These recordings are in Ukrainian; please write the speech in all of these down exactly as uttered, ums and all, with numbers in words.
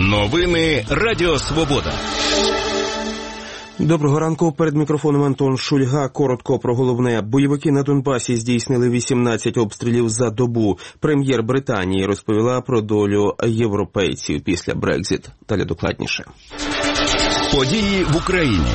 Новини Радіо Свобода. Доброго ранку. Перед мікрофоном Антон Шульга. Коротко про головне. Бойовики на Донбасі здійснили вісімнадцять обстрілів за добу. Прем'єр Британії розповіла про долю європейців після Брекзит. Далі докладніше. Події в Україні.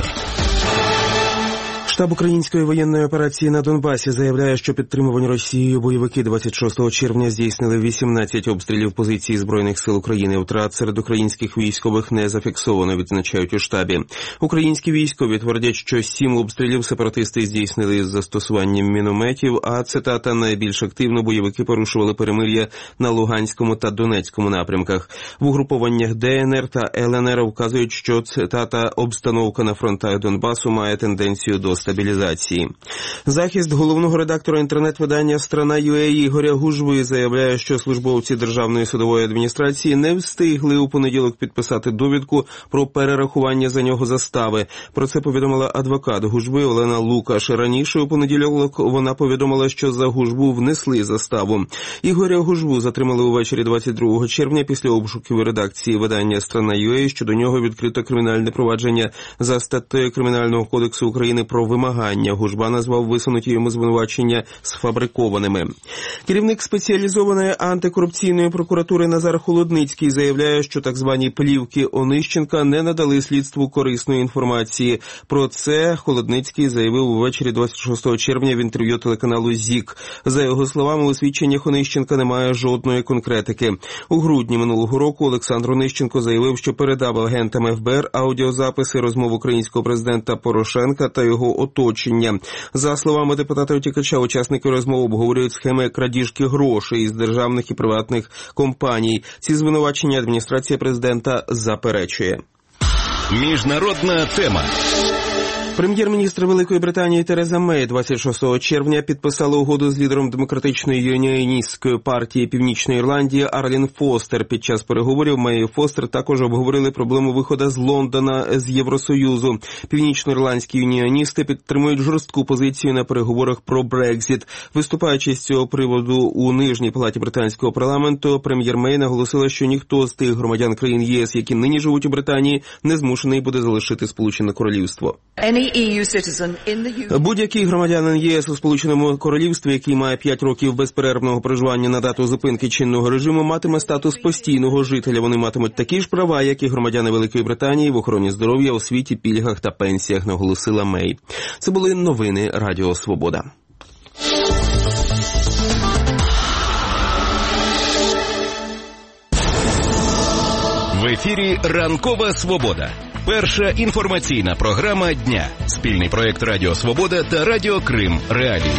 Штаб української воєнної операції на Донбасі заявляє, що підтримувані Росією бойовики двадцять шостого червня здійснили вісімнадцять обстрілів позицій Збройних сил України. Втрат серед українських військових не зафіксовано, відзначають у штабі. Українські військові твердять, що сім обстрілів сепаратисти здійснили з застосуванням мінометів, а, цитата, найбільш активно бойовики порушували перемир'я на Луганському та Донецькому напрямках. В угрупованнях Де Ен Ер та Ел Ен Ер вказують, що, цитата, обстановка на фронтах Донбасу має тенденцію до стабілізації. Захист головного редактора інтернет-видання «Страна.ю а» Ігоря Гужви заявляє, що службовці Державної судової адміністрації не встигли у понеділок підписати довідку про перерахування за нього застави. Про це повідомила адвокат Гужви Олена Лукаш. Раніше у понеділок вона повідомила, що за Гужву внесли заставу. Ігоря Гужву затримали увечері двадцять другого червня після обшуків редакції видання «Страна.ю а». Щодо нього відкрито кримінальне провадження за статтею Кримінального кодексу України про вимагання. Гужва назвав висунуті йому звинувачення сфабрикованими. Керівник спеціалізованої антикорупційної прокуратури Назар Холодницький заявляє, що так звані плівки Онищенка не надали слідству корисної інформації. Про це Холодницький заявив увечері двадцять шостого червня в інтерв'ю телеканалу ЗІК. За його словами, у свідченнях Онищенка немає жодної конкретики. У грудні минулого року Олександр Онищенко заявив, що передав агентам еф бе ер аудіозаписи розмов українського президента Порошенка та його оточення. За словами депутата-утікача, учасники розмов обговорюють схеми крадіжки грошей із державних і приватних компаній. Ці звинувачення адміністрація президента заперечує. Міжнародна тема. Прем'єр-міністр Великої Британії Тереза Мей двадцять шостого червня підписала угоду з лідером демократичної юніоністської партії Північної Ірландії Арлін Фостер. Під час переговорів Мей і Фостер також обговорили проблему виходу з Лондона з Євросоюзу. Північноірландські юніоністи підтримують жорстку позицію на переговорах про Брекзит. Виступаючи з цього приводу у Нижній палаті британського парламенту, прем'єр Мей наголосила, що ніхто з тих громадян країн ЄС, які нині живуть у Британії, не змушений буде залишити Сполучене Королівство. Будь-який громадянин ЄС у Сполученому Королівстві, який має п'ять років безперервного проживання на дату зупинки чинного режиму, матиме статус постійного жителя. Вони матимуть такі ж права, як і громадяни Великої Британії в охороні здоров'я, освіті, пільгах та пенсіях, наголосила Мей. Це були новини Радіо Свобода. В ефірі «Ранкова Свобода». Перша інформаційна програма дня. Спільний проєкт Радіо Свобода та Радіо Крим Реалії.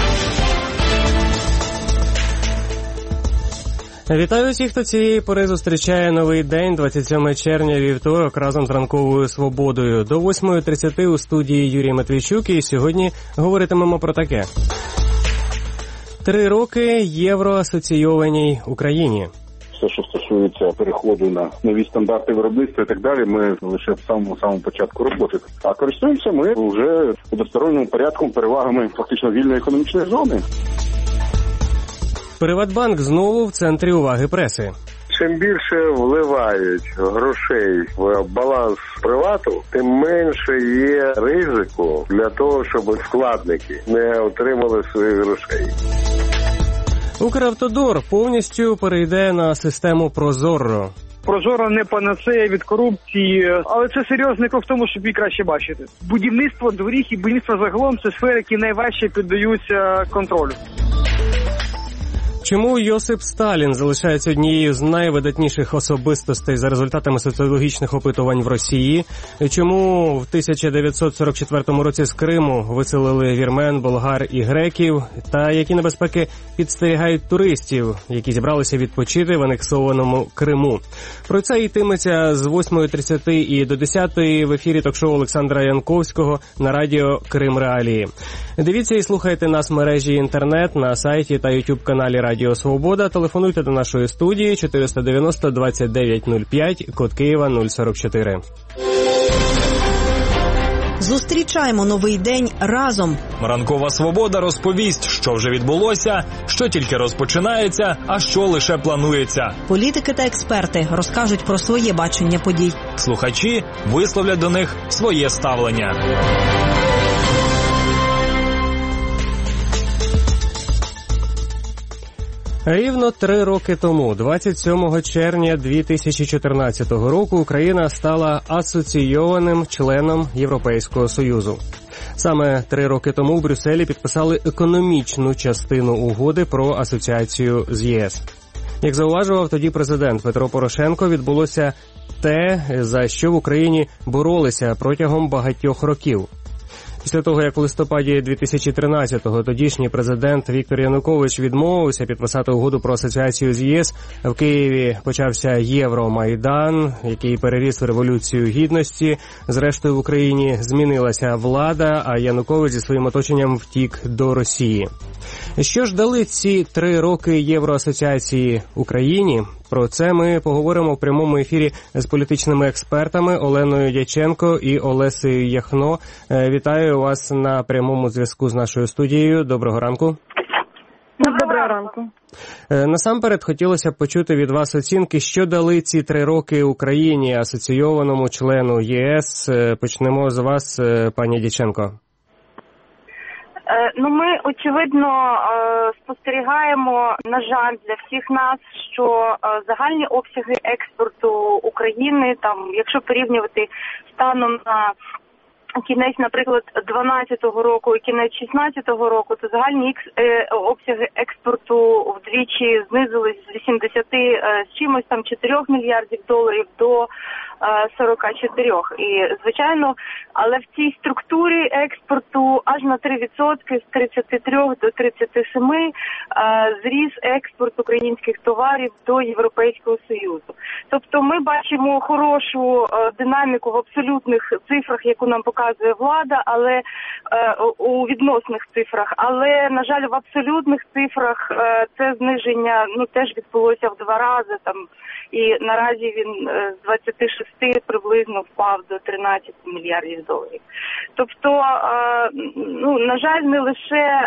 Вітаю всіх, хто цієї пори зустрічає новий день, двадцять сьомого червня, вівторок, разом з Ранковою Свободою. До восьмої тридцяти у студії Юрій Матвійчук, і сьогодні говоритимемо про таке. Три роки євроасоційованій Україні. Все, що стосується переходу на нові стандарти виробництва і так далі, ми лише в самому самому початку роботи. А користуємося ми вже одностороннім порядком, перевагами фактично вільної економічної зони. Приватбанк знову в центрі уваги преси. Чим більше вливають грошей в баланс привату, тим менше є ризику для того, щоб вкладники не отримали своїх грошей. Укравтодор повністю перейде на систему Прозорро. Прозоро не панацея від корупції, але це серйозний крок в тому, щоб її краще бачити. Будівництво доріг і будівництво загалом – це сфери, які найважче піддаються контролю. Чому Йосип Сталін залишається однією з найвидатніших особистостей за результатами соціологічних опитувань в Росії? Чому в тисяча дев'ятсот сорок четвертому році з Криму виселили вірмен, болгар і греків? Та які небезпеки підстерігають туристів, які зібралися відпочити в анексованому Криму? Про це йтиметься з восьмої тридцяти і до десятої в ефірі ток-шоу Олександра Янковського на радіо Крим Реалії. Дивіться і слухайте нас в мережі інтернет, на сайті та ютуб-каналі Радіо Свобода. Телефонуйте до нашої студії чотириста дев'яносто двадцять дев'ять нуль п'ять, код Києва нуль сорок чотири. Зустрічаємо новий день разом. Ранкова свобода розповість, що вже відбулося, що тільки розпочинається, а що лише планується. Політики та експерти розкажуть про своє бачення подій. Слухачі висловлять до них своє ставлення. Рівно три роки тому, двадцять сьомого червня дві тисячі чотирнадцятого року, Україна стала асоційованим членом Європейського Союзу. Саме три роки тому в Брюсселі підписали економічну частину угоди про асоціацію з ЄС. Як зауважував тоді президент Петро Порошенко, відбулося те, за що в Україні боролися протягом багатьох років. Після того, як в листопаді дві тисячі тринадцятого тодішній президент Віктор Янукович відмовився підписати угоду про асоціацію з ЄС, в Києві почався Євромайдан, який переріс в Революцію Гідності. Зрештою, в Україні змінилася влада, а Янукович зі своїм оточенням втік до Росії. Що ж дали ці три роки Євроасоціації Україні? Про це ми поговоримо в прямому ефірі з політичними експертами Оленою Дяченко і Олесею Яхно. Вітаю вас на прямому зв'язку з нашою студією. Доброго ранку. Доброго ранку. Насамперед хотілося б почути від вас оцінки, що дали ці три роки Україні, асоційованому члену ЄС. Почнемо з вас, пані Дяченко. Ну, ми, очевидно, спостерігаємо, на жаль, для всіх нас, що загальні обсяги експорту України, там, якщо порівнювати станом на кінець, наприклад, дванадцятого року і кінець шістнадцятого року, то загальні обсяги експорту вдвічі знизились з вісімдесяти з чимось там чотирьох мільярдів доларів до сорок чотири. І, звичайно, але в цій структурі експорту аж на три відсотки, з тридцяти трьох до тридцяти семи, зріс експорт українських товарів до Європейського Союзу. Тобто ми бачимо хорошу динаміку в абсолютних цифрах, яку нам показує влада, але у відносних цифрах. Але, на жаль, в абсолютних цифрах це зниження, ну, теж відбулося в два рази, там, і наразі він з двадцяти шести приблизно впав до тринадцяти мільярдів доларів. Тобто, ну, на жаль, не лише,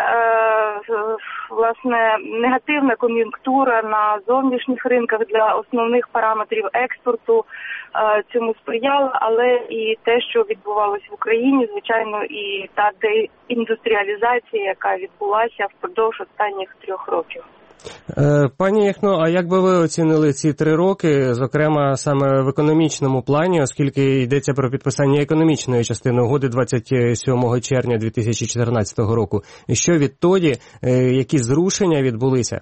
власне, негативна кон'юнктура на зовнішніх ринках для основних параметрів експорту цьому сприяла, але і те, що відбувалося в Україні, звичайно, і та деіндустріалізація, яка відбулася впродовж останніх трьох років. Пані Яхно, а як би ви оцінили ці три роки, зокрема саме в економічному плані, оскільки йдеться про підписання економічної частини угоди двадцять сьомого червня дві тисячі чотирнадцятого року? І що відтоді, які зрушення відбулися?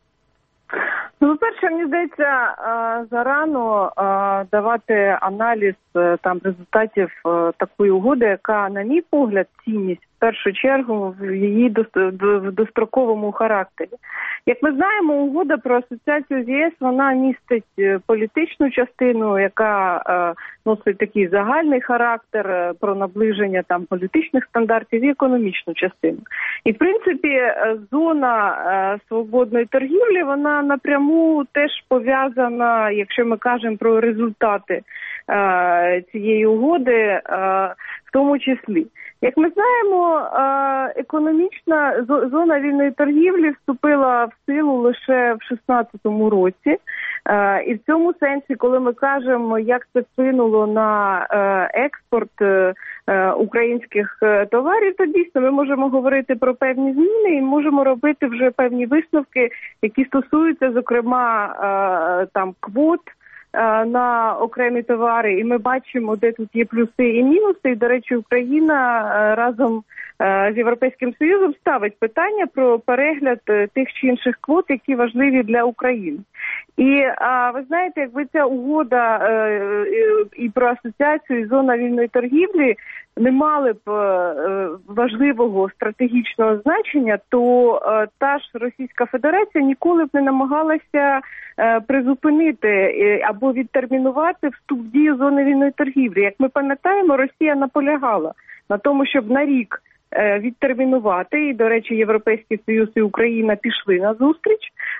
Ну, по-перше, мені здається, зарано давати аналіз там результатів такої угоди, яка, на мій погляд, цінність в першу чергу в її достроковому характері. Як ми знаємо, угода про асоціацію з ЄС, вона містить політичну частину, яка е, носить такий загальний характер про наближення там політичних стандартів, і економічну частину. І, в принципі, зона е, свободної торгівлі, вона напряму теж пов'язана, якщо ми кажемо про результати е, цієї угоди, е, в тому числі. Як ми знаємо, економічна зона вільної торгівлі вступила в силу лише в шістнадцятому році. І в цьому сенсі, коли ми кажемо, як це вплинуло на експорт українських товарів, то дійсно ми можемо говорити про певні зміни і можемо робити вже певні висновки, які стосуються, зокрема, там квот на окремі товари, і ми бачимо, де тут є плюси і мінуси. І, до речі, Україна разом з Європейським Союзом ставить питання про перегляд тих чи інших квот, які важливі для України. І а, ви знаєте, якби ця угода е, і про асоціацію, і зона вільної торгівлі не мали б е, важливого стратегічного значення, то е, та ж Російська Федерація ніколи б не намагалася е, призупинити е, або відтермінувати вступ в дію зони вільної торгівлі. Як ми пам'ятаємо, Росія наполягала на тому, щоб на рік відтермінувати, і, до речі, Європейський Союз і Україна пішли на зустріч,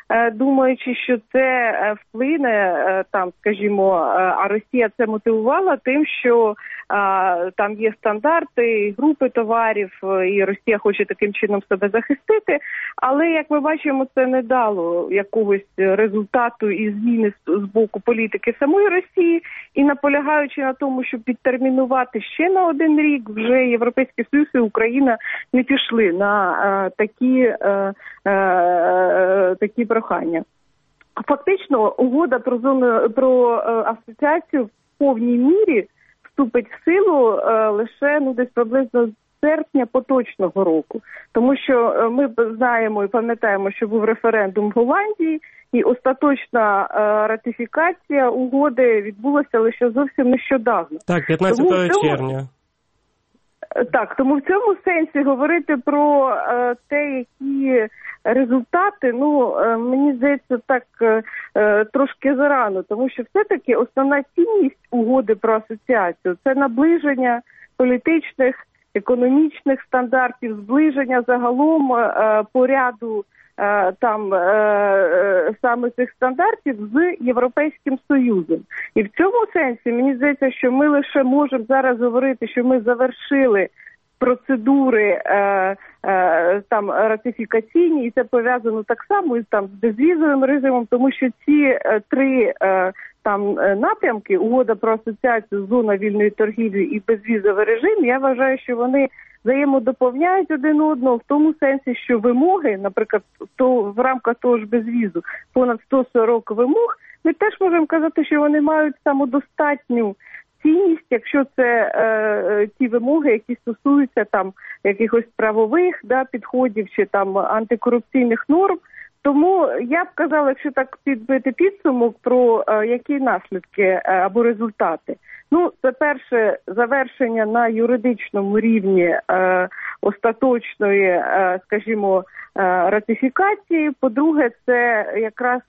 думаючи, що це вплине, там, скажімо, а Росія це мотивувала тим, що там є стандарти, групи товарів, і Росія хоче таким чином себе захистити. Але, як ми бачимо, це не дало якогось результату і зміни з боку політики самої Росії. І наполягаючи на тому, щоб підтермінувати ще на один рік, вже Європейський Союз і Україна не пішли на а, такі, а, а, такі прохання. Фактично, угода про зону про а, асоціацію в повній мірі вступить в силу а, лише ну десь приблизно з серпня поточного року. Тому що ми знаємо і пам'ятаємо, що був референдум в Голландії, і остаточна а, ратифікація угоди відбулася лише зовсім нещодавно. Так, п'ятнадцятого червня. Так, тому в цьому сенсі говорити про е, те, які результати, ну, е, мені здається, так е, трошки зарано, тому що все-таки основна цінність угоди про асоціацію – це наближення політичних, економічних стандартів, зближення загалом е, по ряду е, там е, е, саме цих стандартів з Європейським Союзом. І в цьому сенсі, мені здається, що ми лише можемо зараз говорити, що ми завершили процедури е, е, там ратифікаційні, і це пов'язано так само із там з безвізовим режимом, тому що ці е, три е, там напрямки, угода про асоціацію, зона вільної торгівлі і безвізовий режим, я вважаю, що вони взаємодоповняють один одного в тому сенсі, що вимоги, наприклад, то в рамках того ж безвізу, понад сто сорок вимог, ми теж можемо казати, що вони мають самодостатню цінність, якщо це е, ті вимоги, які стосуються там якихось правових да, підходів чи там антикорупційних норм. Тому я б казала, якщо так підбити підсумок про е, які наслідки е, або результати. Ну, це перше завершення на юридичному рівні е, остаточної, е, скажімо, е, ратифікації. По-друге, це якраз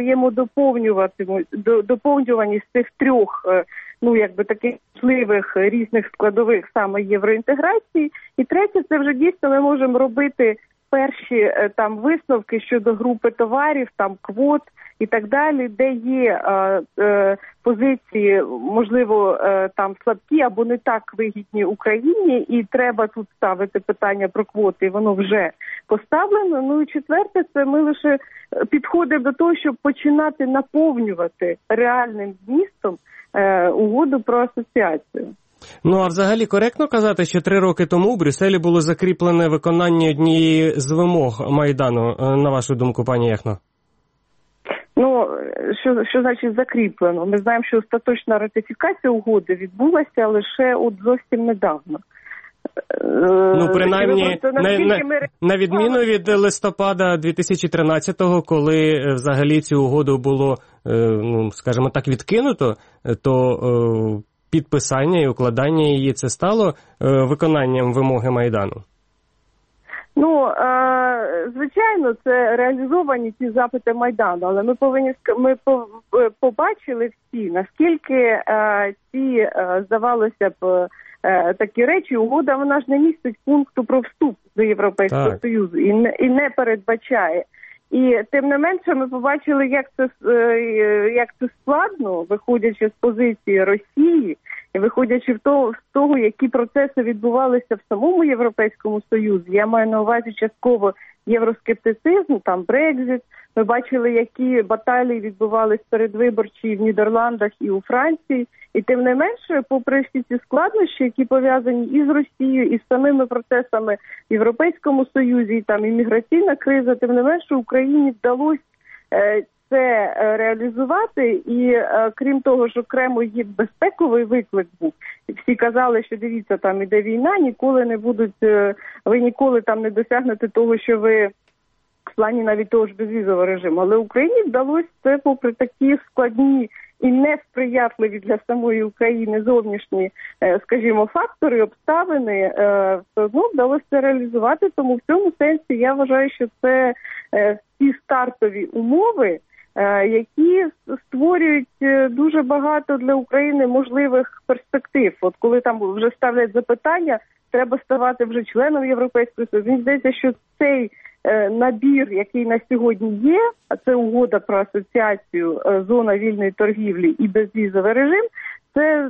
взаємодоповнюваність цих трьох, е, ну, якби таких важливих різних складових саме євроінтеграції. І третє, це вже дійсно ми можемо робити перші там висновки щодо групи товарів, там квот і так далі, де є е, е, позиції, можливо, е, там слабкі або не так вигідні Україні, і треба тут ставити питання про квоти, і воно вже поставлено. Ну і четверте, це ми лише підходимо до того, щоб починати наповнювати реальним змістом е, угоду про асоціацію. Ну, а взагалі коректно казати, що три роки тому в Брюсселі було закріплене виконання однієї з вимог Майдану, на вашу думку, пані Яхно? Ну, що, що значить закріплено? Ми знаємо, що остаточна ратифікація угоди відбулася лише от зовсім недавно. Ну, принаймні, на, на, на відміну від листопада дві тисячі тринадцятого, коли взагалі цю угоду було, ну, скажімо так, відкинуто, то підписання і укладання її це стало виконанням вимоги Майдану? Ну, е, звичайно, це реалізовані ці запити Майдану, але ми повинні ми побачили всі, наскільки е, ці, е, здавалося б, е, такі речі, угода, вона ж не містить пункту про вступ до Європейського так. Союзу і не, і не передбачає. І тим не менше ми побачили, як це, як це складно, виходячи з позиції Росії, і виходячи в того, з того, які процеси відбувалися в самому Європейському Союзі. Я маю на увазі частково євроскептицизм, там Брекзит. Ми бачили, які баталії відбувалися передвиборчі в Нідерландах і у Франції. І тим не менше, попри всі ці складнощі, які пов'язані і з Росією, і з самими процесами в Європейському Союзі, і там імміграційна криза, тим не менше Україні вдалося е, це реалізувати. І е, крім того, що окремо є безпековий виклик був. Всі казали, що дивіться, там іде війна, ніколи не будуть, е, ви ніколи там не досягнете того, що ви в плані навіть того ж безвізового режиму. Але Україні вдалося це попри такі складні і несприятливі для самої України зовнішні, скажімо, фактори, обставини, все одно вдалося це реалізувати. Тому в цьому сенсі я вважаю, що це ті стартові умови, які створюють дуже багато для України можливих перспектив. От коли там вже ставлять запитання, треба ставати вже членом Європейського Союзу. Мені здається, що цей набір, який на сьогодні є, а це угода про асоціацію, зона вільної торгівлі і безвізовий режим, це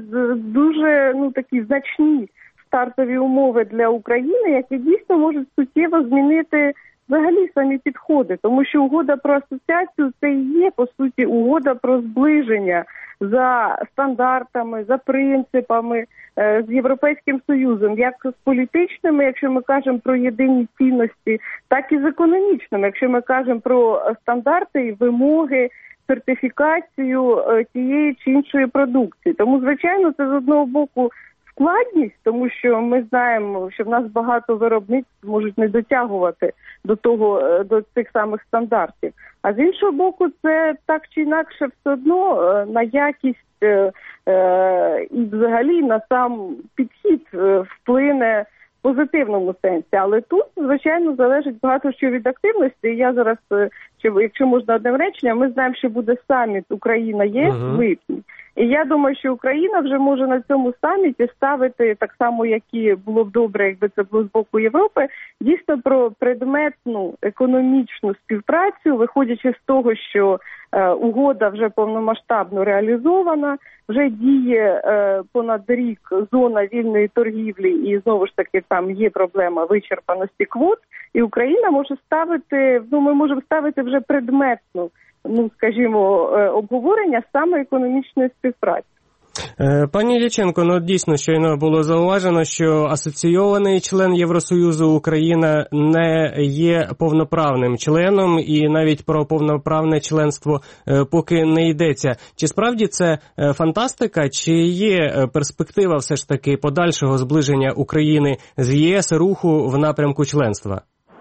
дуже ну, такі значні стартові умови для України, які дійсно можуть суттєво змінити взагалі самі підходи. Тому що угода про асоціацію – це і є, по суті, угода про зближення за стандартами, за принципами з Європейським Союзом, як з політичними, якщо ми кажемо про єдині цінності, так і з економічними, якщо ми кажемо про стандарти і вимоги, сертифікацію тієї чи іншої продукції. Тому, звичайно, це з одного боку складність, тому що ми знаємо, що в нас багато виробництв можуть не дотягувати до того, до цих самих стандартів. А з іншого боку, це так чи інакше все одно на якість е, е, і взагалі на сам підхід вплине в позитивному сенсі. Але тут, звичайно, залежить багато що від активності. І я зараз, якщо можна одним реченням, ми знаємо, що буде саміт Україна-ЄС в липні. І я думаю, що Україна вже може на цьому саміті ставити, так само, як і було б добре, якби це було з боку Європи, дійсно про предметну економічну співпрацю, виходячи з того, що е, угода вже повномасштабно реалізована, вже діє е, понад рік зона вільної торгівлі, і знову ж таки там є проблема вичерпаності квот, і Україна може ставити, ну ми можемо ставити вже предметну, ну, скажімо, обговорення саме економічної співпраці. Пані Ілліченко, ну дійсно щойно було зауважено, що асоційований член Євросоюзу Україна не є повноправним членом, і навіть про повноправне членство поки не йдеться. Чи справді це фантастика, чи є перспектива все ж таки подальшого зближення України з ЄС, руху в напрямку членства?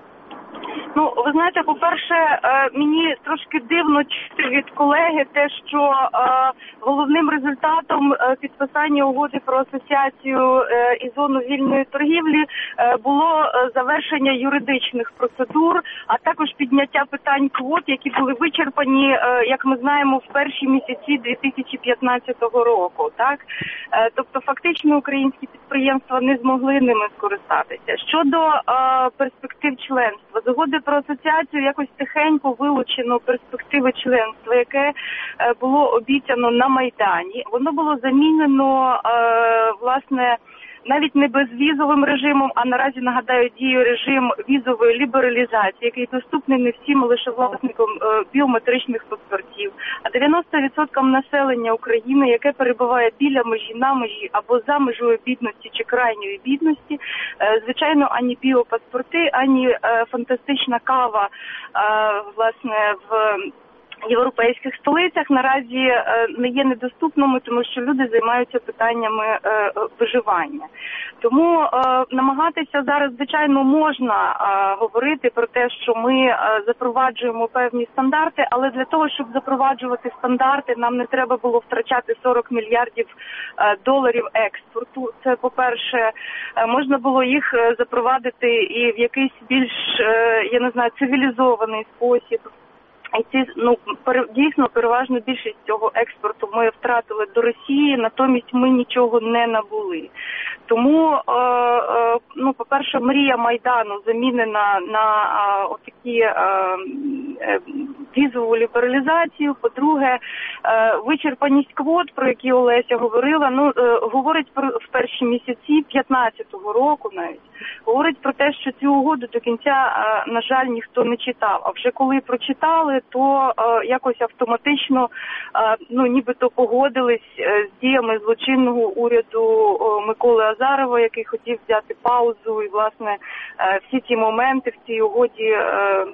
Ну, ви знаєте, по-перше, мені трошки дивно чути від колеги те, що головним результатом підписання угоди про асоціацію і зону вільної торгівлі було завершення юридичних процедур, а також підняття питань квот, які були вичерпані, як ми знаємо, в перші місяці дві тисячі п'ятнадцятого року. Так? Тобто, фактично, українські підприємства не змогли ними скористатися. Щодо перспектив членства, з угоди про асоціацію якось тихенько вилучено перспективи членства, яке було обіцяно на Майдані. Воно було замінено, власне, навіть не безвізовим режимом, а наразі, нагадаю, діє режим візової лібералізації, який доступний не всім, лише власникам біометричних паспортів. А дев'яносто відсотків населення України, яке перебуває біля межі, на межі або за межою бідності чи крайньої бідності, звичайно, ані біопаспорти, ані фантастична кава, власне, в європейських столицях наразі не є недоступними, тому що люди займаються питаннями виживання. Тому намагатися зараз, звичайно, можна говорити про те, що ми запроваджуємо певні стандарти, але для того, щоб запроваджувати стандарти, нам не треба було втрачати сорок мільярдів доларів експорту. Це, по-перше, можна було їх запровадити і в якийсь більш, я не знаю, цивілізований спосіб. І ці, ну, дійсно, переважно більшість цього експорту ми втратили до Росії, натомість ми нічого не набули. Тому, е, е, ну, по-перше, мрія Майдану замінена на е, отакі е, е, візову лібералізацію. По-друге, е, вичерпаність квот, про які Олеся говорила, ну, е, говорить про в перші місяці п'ятнадцятого року навіть, говорить про те, що цю угоду до кінця, е, на жаль, ніхто не читав. А вже коли прочитали, то е, якось автоматично, е, ну, нібито погодились е, з діями злочинного уряду е, Миколи Азарова, який хотів взяти паузу і, власне, е, всі ці моменти в цій угоді е, е,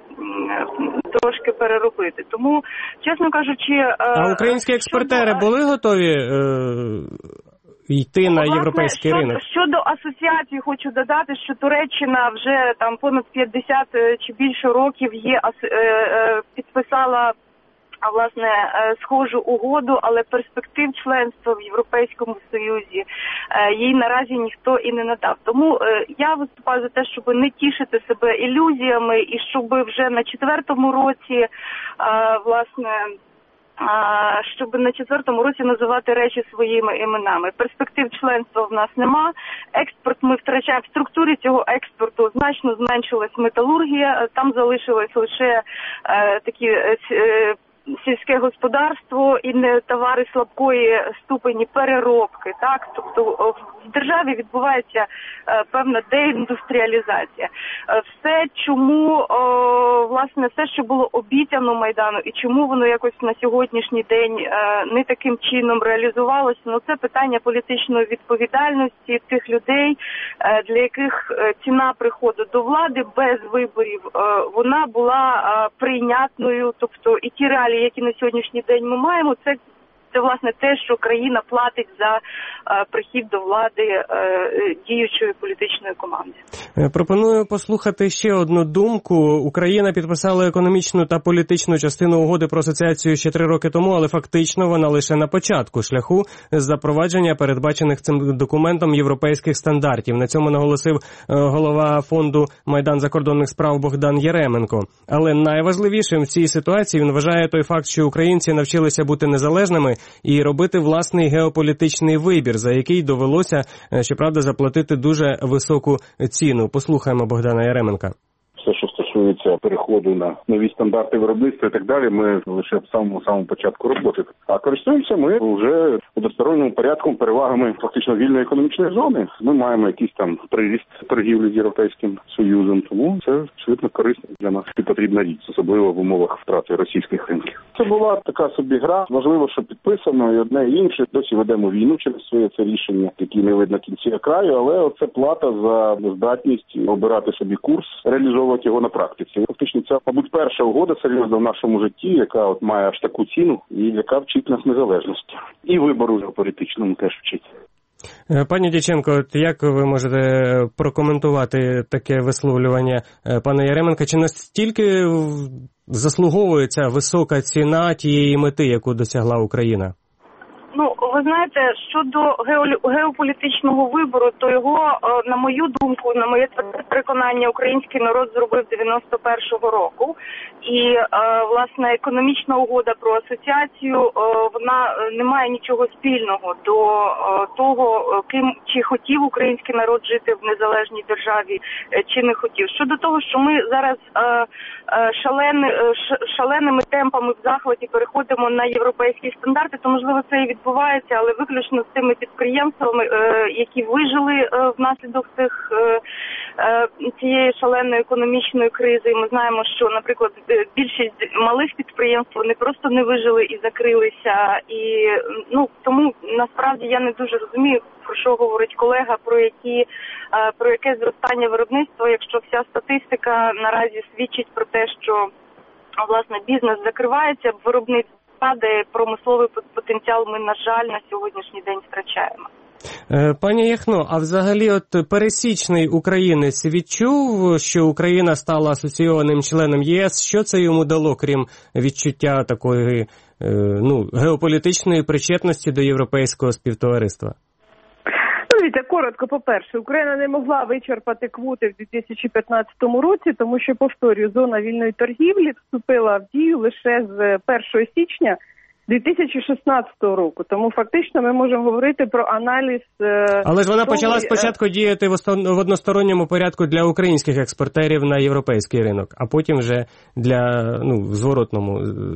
трошки переробити. Тому, чесно кажучи... Е, а українські експортери щодо... були готові е, йти на власне, європейський щодо, ринок? Щодо асоціації, хочу додати, що Туреччина вже там понад п'ятдесят чи більше років є, е, е, підписала, а власне, схожу угоду, але перспектив членства в Європейському Союзі їй наразі ніхто і не надав. Тому я виступаю за те, щоб не тішити себе ілюзіями і щоб вже на четвертому році, власне, щоб на четвертому році називати речі своїми іменами. Перспектив членства в нас нема. Експорт ми втрачаємо. В структурі цього експорту значно зменшилась металургія. Там залишилось лише е, такі е, сільське господарство і не товари слабкої ступені переробки. Так, тобто в державі відбувається е, певна деіндустріалізація. Е, все, чому е, власне все, що було обіцяно Майдану, і чому воно якось на сьогоднішній день е, не таким чином реалізувалося, ну це питання політичної відповідальності тих людей, е, для яких е, ціна приходу до влади без виборів е, вона була е, прийнятною, тобто і ті реалії, які на сьогоднішній день ми маємо, це Це, власне, те, що країна платить за е, прихід до влади е, діючої політичної команди. Пропоную послухати ще одну думку. Україна підписала економічну та політичну частину угоди про асоціацію ще три роки тому, але фактично вона лише на початку шляху запровадження передбачених цим документом європейських стандартів. На цьому наголосив голова фонду «Майдан закордонних справ» Богдан Яременко. Але найважливішим в цій ситуації він вважає той факт, що українці навчилися бути незалежними і робити власний геополітичний вибір, за який довелося, щоправда, заплатити дуже високу ціну. Послухаємо Богдана Яременка. Все, що стосується переходу на нові стандарти виробництва і так далі, ми лише в самому самому початку роботи. А користуємося ми вже у односторонньому порядку перевагами фактично вільної економічної зони. Ми маємо якийсь там приріст торгівлі з Європейським Союзом, тому це абсолютно корисно для нас і потрібна річ, особливо в умовах втрати російських ринків. Це була така собі гра. Важливо, що підписано і одне і інше. Досі ведемо війну через своє це рішення, які не видно кінця краю, але оце плата за здатність обирати собі курс, реалізовувати його на практиці. Фактично, це, мабуть, перша угода серйозна в нашому житті, яка от має аж таку ціну і яка вчить нас незалежності. І вибору політичному теж вчить. Пані Дяченко, от як ви можете прокоментувати таке висловлювання пана Яременка? Чи настільки заслуговується висока ціна тієї мети, яку досягла Україна? Ну, ви знаєте, щодо геополітичного вибору, то його, на мою думку, на моє переконання, український народ зробив дев'яносто першого року. І, власне, економічна угода про асоціацію, вона не має нічого спільного до того, ким чи хотів український народ жити в незалежній державі, чи не хотів. Щодо того, що ми зараз шален, шаленими темпами в захваті переходимо на європейські стандарти, то, можливо, це і відбувається, але виключно з тими підприємствами, які вижили внаслідок цих цієї шаленої економічної кризи. І ми знаємо, що, наприклад, більшість малих підприємств вони просто не вижили і закрилися. І, ну, тому, насправді, я не дуже розумію, про що говорить колега, про які про яке зростання виробництва, якщо вся статистика наразі свідчить про те, що, власне, бізнес закривається, виробництво падає, промисловий потенціал ми, на жаль, на сьогоднішній день втрачаємо. Пані Яхно, а взагалі от пересічний українець відчув, що Україна стала асоційованим членом ЄС? Що це йому дало, крім відчуття такої, ну, геополітичної причетності до європейського співтовариства? Дивіться, коротко, по-перше, Україна не могла вичерпати квоти в дві тисячі п'ятнадцятому році, тому що, повторюю, зона вільної торгівлі вступила в дію лише з першого січня дві тисячі шістнадцятого року. Тому фактично ми можемо говорити про аналіз... Але ж вона того... почала спочатку діяти в односторонньому порядку для українських експортерів на європейський ринок, а потім вже для, ну, в зворотному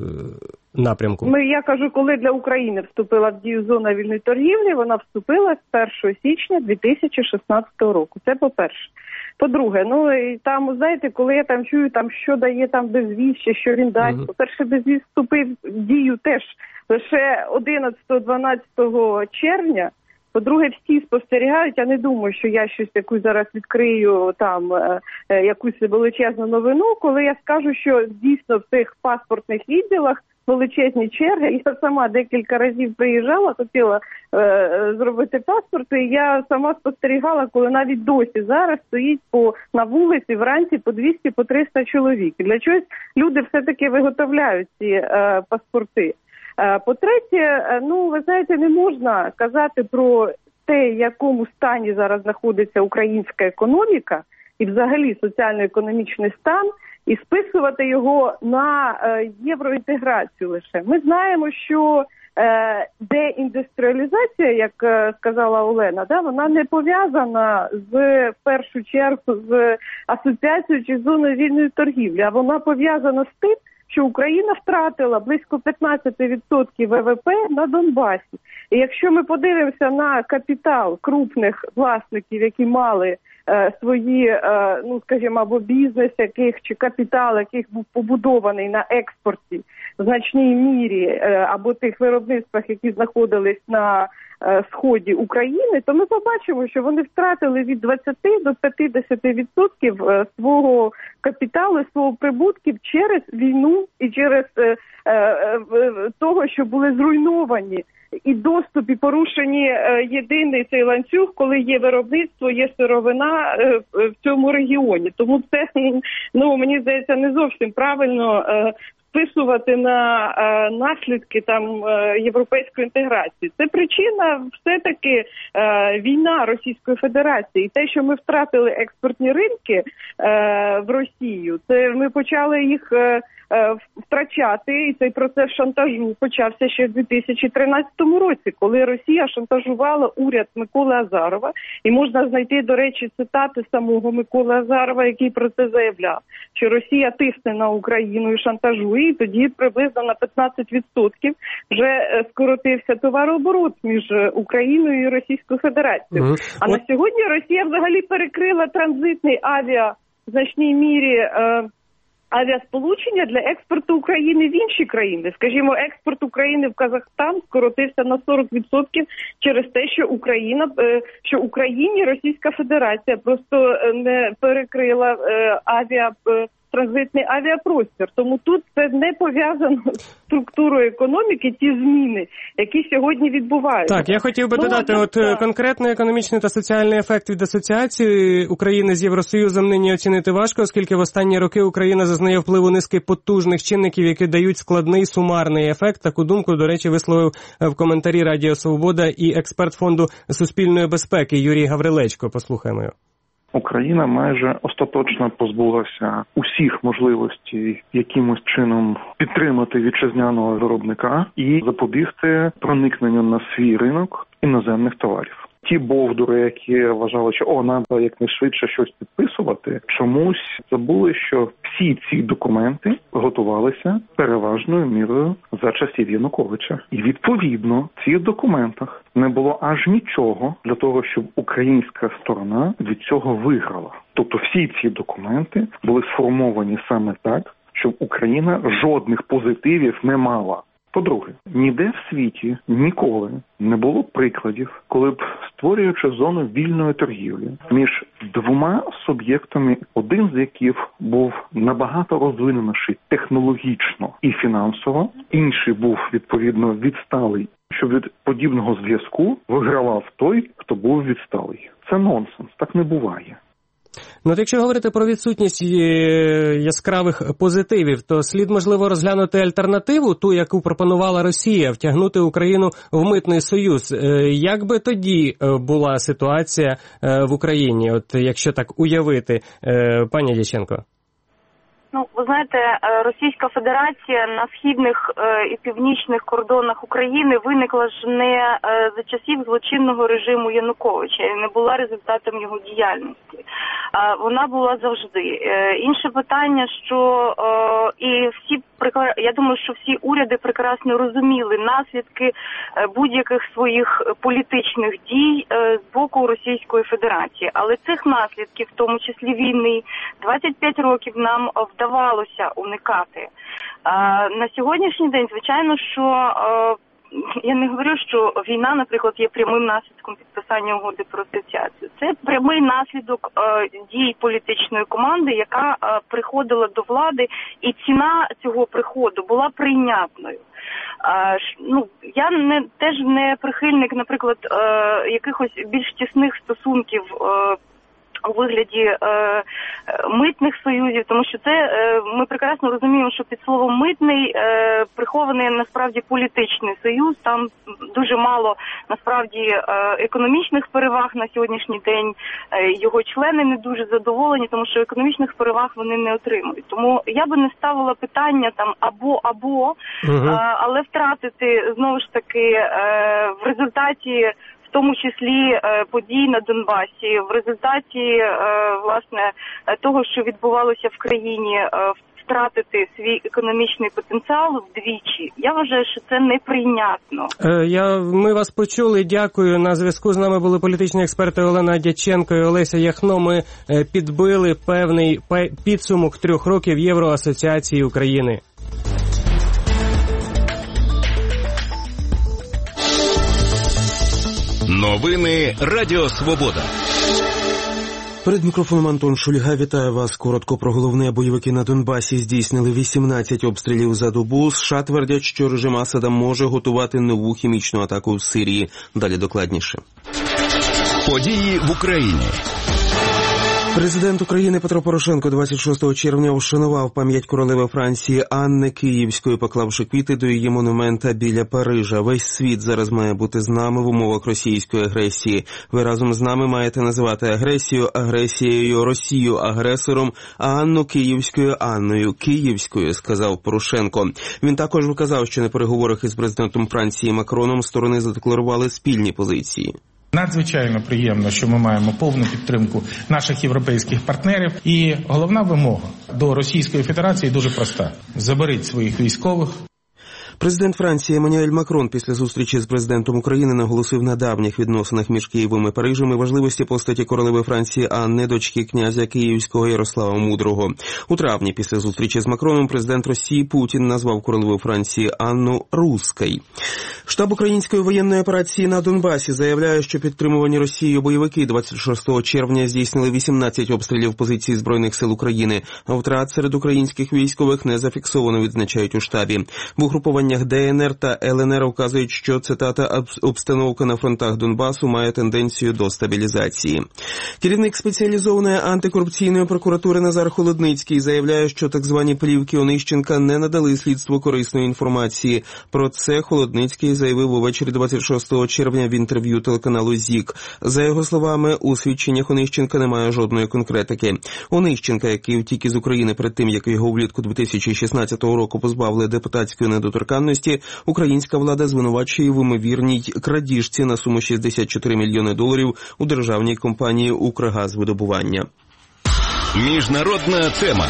напрямку. Ми, я кажу, коли для України вступила в дію зона вільної торгівлі, вона вступила з першого січня дві тисячі шістнадцятого року. Це по-перше. По-друге, ну і там, знаєте, коли я там чую, там що дає там безвіз, чи що він дасть, uh-huh. по-перше, безвіз вступив в дію теж лише одинадцятого-дванадцятого червня. По-друге, всі спостерігають, я не думаю, що я щось якусь зараз відкрию там е, е, якусь величезну новину, коли я скажу, що дійсно в цих паспортних відділах величезні черги. Я сама декілька разів приїжджала, хотіла е, зробити паспорт, і я сама спостерігала, коли навіть досі зараз стоїть по на вулиці вранці по двісті, по триста чоловік. Для чогось люди все-таки виготовляють ці е, паспорти. Е, по-третє, ну, ви знаєте, не можна казати про те, в якому стані зараз знаходиться українська економіка, і взагалі соціально-економічний стан, і списувати його на е, євроінтеграцію лише. Ми знаємо, що е, деіндустріалізація, як е, сказала Олена, да, вона не пов'язана з, в першу чергу з асоціацією чи зоною вільної торгівлі, а вона пов'язана з тим, що Україна втратила близько п'ятнадцять відсотків ВВП на Донбасі. І якщо ми подивимося на капітал крупних власників, які мали е, свої, е, ну скажімо, або бізнес, яких чи капітал, яких був побудований на експорті в значній мірі, е, або тих виробництвах, які знаходились на е, сході України, то ми побачимо, що вони втратили від двадцяти до п'ятдесяти відсотків е, свого капіталу, свого прибутків через війну і через е, е, е, того, що були зруйновані і доступ, і порушені е, єдиний цей ланцюг, коли є виробництво, є сировина е, в цьому регіоні. Тому це, ну, мені здається, не зовсім правильно е, списувати на е, наслідки там е, європейської інтеграції. Це причина все-таки е, війна Російської Федерації. І те, що ми втратили експортні ринки е, в Росію, це ми почали їх е, втрачати, і цей процес шантажу почався ще в дві тисячі тринадцятому році, коли Росія шантажувала уряд Миколи Азарова, і можна знайти, до речі, цитати самого Миколи Азарова, який про це заявляв, що Росія тисне на Україну і шантажує, і тоді приблизно на п'ятнадцять відсотків вже скоротився товарооборот між Україною і Російською Федерацією. Mm-hmm. А От... на сьогодні Росія взагалі перекрила транзитний авіа в значній мірі е, авіасполучення для експорту України в інші країни. Скажімо, експорт України в Казахстан скоротився на сорок відсотків через те, що Україна, що Україні Російська Федерація просто не перекрила авіа транзитний авіапростір. Тому тут це не пов'язано з структурою економіки, ті зміни, які сьогодні відбуваються. Так, я хотів би ну, додати, от так. конкретний економічний та соціальний ефект від асоціації України з Євросоюзом нині оцінити важко, оскільки в останні роки Україна зазнає впливу низки потужних чинників, які дають складний сумарний ефект. Таку думку, до речі, висловив в коментарі Радіо Свобода і експерт Фонду суспільної безпеки Юрій Гаврилечко. Послухаємо його. Україна майже остаточно позбулася усіх можливостей якимось чином підтримати вітчизняного виробника і запобігти проникненню на свій ринок іноземних товарів. Ті бовдури, які вважали, що о, треба якнайшвидше щось підписувати, чомусь забули, що всі ці документи готувалися переважною мірою за часів Януковича. І відповідно в цих документах не було аж нічого для того, щоб українська сторона від цього виграла. Тобто всі ці документи були сформовані саме так, щоб Україна жодних позитивів не мала. По-друге, ніде в світі ніколи не було прикладів, коли б, створюючи зону вільної торгівлі між двома суб'єктами, один з яких був набагато розвиненіший технологічно і фінансово, інший був, відповідно, відсталий, щоб від подібного зв'язку вигравав той, хто був відсталий. Це нонсенс, так не буває. Ну, от якщо говорити про відсутність яскравих позитивів, то слід, можливо, розглянути альтернативу, ту, яку пропонувала Росія, втягнути Україну в митний союз. Як би тоді була ситуація в Україні, от якщо так уявити, пані Дяченко? Ну, ви знаєте, Російська Федерація на східних і північних кордонах України виникла ж не за часів злочинного режиму Януковича і не була результатом його діяльності. Вона була завжди. Інше питання, що і всі, я думаю, що всі уряди прекрасно розуміли наслідки будь-яких своїх політичних дій з боку Російської Федерації. Але цих наслідків, в тому числі війни, двадцять п'ять років нам вдавалося уникати. На сьогоднішній день, звичайно, що я не говорю, що війна, наприклад, є прямим наслідком підписання угоди про асоціацію. Це прямий наслідок е, дій політичної команди, яка е, приходила до влади, і ціна цього приходу була прийнятною. Е, ну, я не, теж не прихильник, наприклад, е, якихось більш тісних стосунків е, у вигляді е, митних союзів, тому що це е, ми прекрасно розуміємо, що під словом митний е, прихований насправді політичний союз. Там дуже мало насправді е, економічних переваг на сьогоднішній день. Е, його члени не дуже задоволені, тому що економічних переваг вони не отримують. Тому я би не ставила питання там або або, угу. е, але втратити знову ж таки е, в результаті. В тому числі подій на Донбасі, в результаті, власне, того, що відбувалося в країні, втратити свій економічний потенціал вдвічі. Я вважаю, що це неприйнятно. Я, ми вас почули, дякую. На зв'язку з нами були політичні експерти Олена Дяченко і Олеся Яхно. Ми підбили певний підсумок трьох років Євроасоціації України. Новини Радіо Свобода. Перед мікрофоном Антон Шульга. Вітаю вас. Коротко про головне. Бойовики на Донбасі здійснили вісімнадцять обстрілів за добу. США твердять, що режим Асада може готувати нову хімічну атаку в Сирії. Далі докладніше. Події в Україні. Президент України Петро Порошенко двадцять шостого червня вшанував пам'ять королеви Франції Анни Київської, поклавши квіти до її монумента біля Парижа. Весь світ зараз має бути з нами в умовах російської агресії. Ви разом з нами маєте називати агресію агресією, Росію агресором, а Анну Київською Анною Київською, сказав Порошенко. Він також вказав, що на переговорах із президентом Франції Макроном сторони задекларували спільні позиції. Надзвичайно приємно, що ми маємо повну підтримку наших європейських партнерів. І головна вимога до Російської Федерації дуже проста. Заберіть своїх військових. Президент Франції Еммануель Макрон після зустрічі з президентом України наголосив на давніх відносинах між Києвом і Парижем і важливості постаті королеви Франції Анни, дочки князя Київського Ярослава Мудрого. У травні після зустрічі з Макроном президент Росії Путін назвав королеву Франції Анну «Руською». Штаб української воєнної операції на Донбасі заявляє, що підтримувані Росією бойовики двадцять шостого червня здійснили вісімнадцять обстрілів позицій Збройних сил України, а втрат серед українських військових не зафіксовано, відзначають у штабі. В угрупованнях Де Ен Ер та Ел Ен Ер вказують, що, цитата, обстановка на фронтах Донбасу має тенденцію до стабілізації. Керівник спеціалізованої антикорупційної прокуратури Назар Холодницький заявляє, що так звані плівки Онищенка не надали слідству корисної інформації. Про це Холодницький заявив увечері двадцять шостого червня в інтерв'ю телеканалу ЗІК. За його словами, у свідченнях Онищенка немає жодної конкретики. Онищенка, який втік із України перед тим, як його влітку дві тисячі шістнадцятого року позбавили депутатської недоторканності, українська влада звинувачує в імовірній крадіжці на суму шістдесят чотири мільйони доларів у державній компанії «Укргазвидобування». Міжнародна тема.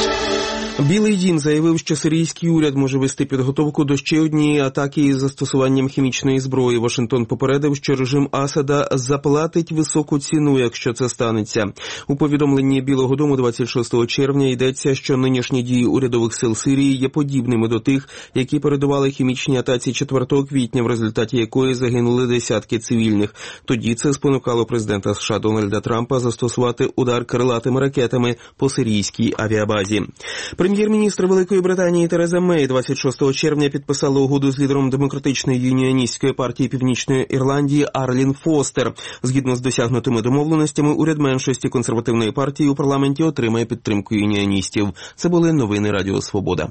Білий дім заявив, що сирійський уряд може вести підготовку до ще однієї атаки із застосуванням хімічної зброї. Вашингтон попередив, що режим Асада заплатить високу ціну, якщо це станеться. У повідомленні Білого дому двадцять шостого червня йдеться, що нинішні дії урядових сил Сирії є подібними до тих, які передували хімічній атаці четвертого квітня, в результаті якої загинули десятки цивільних. Тоді це спонукало президента США Дональда Трампа застосувати удар крилатими ракетами по сирійській авіабазі. Прем'єр-міністр Великої Британії Тереза Мей двадцять шостого червня підписала угоду з лідером демократичної юніоністської партії Північної Ірландії Арлін Фостер. Згідно з досягнутими домовленостями, уряд меншості консервативної партії у парламенті отримає підтримку юніоністів. Це були новини Радіо Свобода.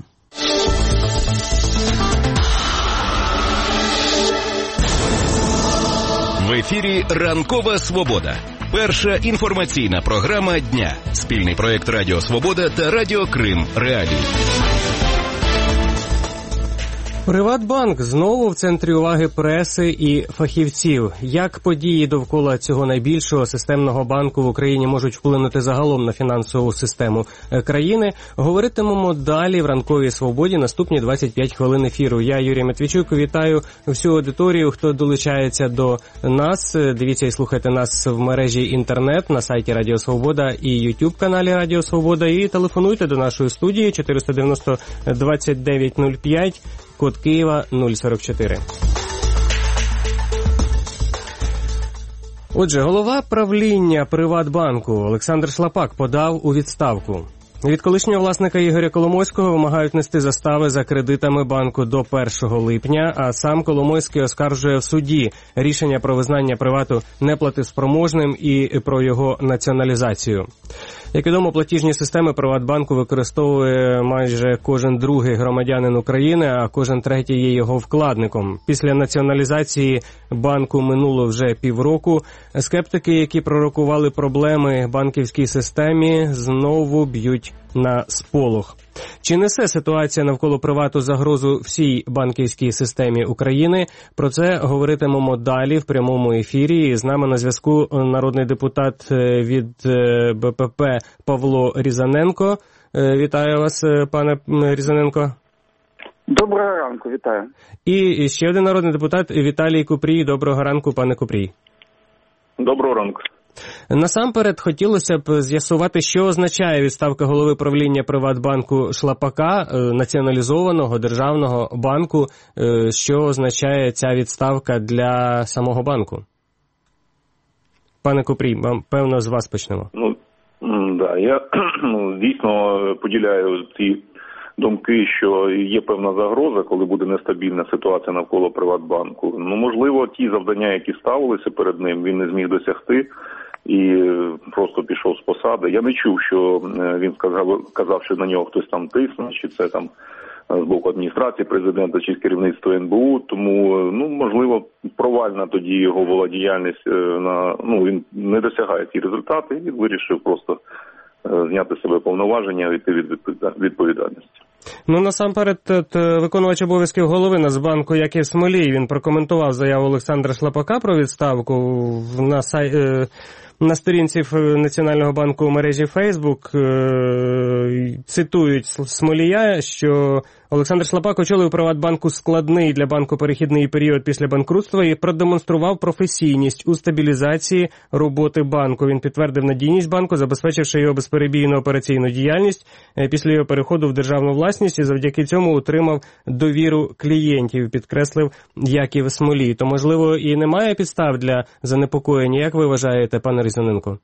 В ефірі «Ранкова Свобода». Перша інформаційна програма дня. Спільний проєкт Радіо Свобода та Радіо Крим Реалії. Приватбанк знову в центрі уваги преси і фахівців. Як події довкола цього найбільшого системного банку в Україні можуть вплинути загалом на фінансову систему країни, говоритимемо далі в «Ранковій Свободі» наступні двадцять п'ять хвилин ефіру. Я, Юрій Матвійчук, вітаю всю аудиторію, хто долучається до нас. Дивіться і слухайте нас в мережі інтернет, на сайті Радіо Свобода і ютуб-каналі Радіо Свобода. І телефонуйте до нашої студії чотириста дев'яносто двадцять дев'ять нуль п'ять, код Києва нуль сорок чотири. Отже, голова правління Приватбанку Олександр Шлапак подав у відставку. Від колишнього власника Ігоря Коломойського вимагають нести застави за кредитами банку до першого липня, а сам Коломойський оскаржує в суді рішення про визнання привату неплатоспроможним і про його націоналізацію. Як відомо, платіжні системи Приватбанку використовує майже кожен другий громадянин України, а кожен третій є його вкладником. Після націоналізації банку минуло вже півроку. Скептики, які пророкували проблеми банківській системі, знову б'ють на сполох. Чи несе ситуація навколо привату загрозу всій банківській системі України? Про це говоритимемо далі в прямому ефірі. З нами на зв'язку народний депутат від Б П П Павло Різаненко. Вітаю вас, пане Різаненко. Доброго ранку, вітаю. І ще один народний депутат Віталій Купрій. Доброго ранку, пане Купрій. Доброго ранку. Насамперед хотілося б з'ясувати, що означає відставка голови правління Приватбанку Шлапака, націоналізованого державного банку, що означає ця відставка для самого банку. Пане Купрій, певно, з вас почнемо. Ну, да, я ну, дійсно поділяю ці думки, що є певна загроза, коли буде нестабільна ситуація навколо Приватбанку. Ну, можливо, ті завдання, які ставилися перед ним, він не зміг досягти і просто пішов з посади. Я не чув, що він сказав, казав, що на нього хтось там тисне, чи це там з боку адміністрації президента, чи з керівництва Ен Бе У, тому, ну, можливо, провальна тоді його була діяльність, на, ну, він не досягає ці результати і вирішив просто зняти себе повноваження, вийти від відповідальності. Ну, насамперед, виконувач обов'язків голови Нацбанку Яків Смолій, він прокоментував заяву Олександра Шлапака про відставку на сай... на сторінці Національного банку у мережі Фейсбук. Цитують Смолія, що Олександр Шлапак очолив Приватбанку складний для банку перехідний період після банкрутства і продемонстрував професійність у стабілізації роботи банку. Він підтвердив надійність банку, забезпечивши його безперебійну операційну діяльність після його переходу в державну власність, і завдяки цьому отримав довіру клієнтів, підкреслив Яків Смолій. То, можливо, і немає підстав для занепокоєння. Як ви вважаєте, пане Різаненко?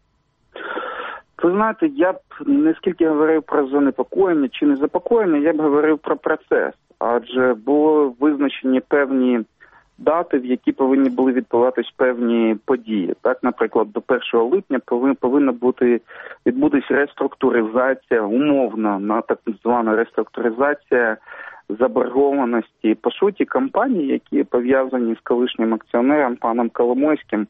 Ви знаєте, я б не скільки говорив про занепокоєння чи не занепокоєння, я б говорив про процес. Адже були визначені певні дати, в які повинні були відбуватись певні події. Так, наприклад, до першого липня повинна бути відбутися реструктуризація, умовно, на так звана реструктуризація заборгованості, по суті, компаній, які пов'язані з колишнім акціонером паном Коломойським,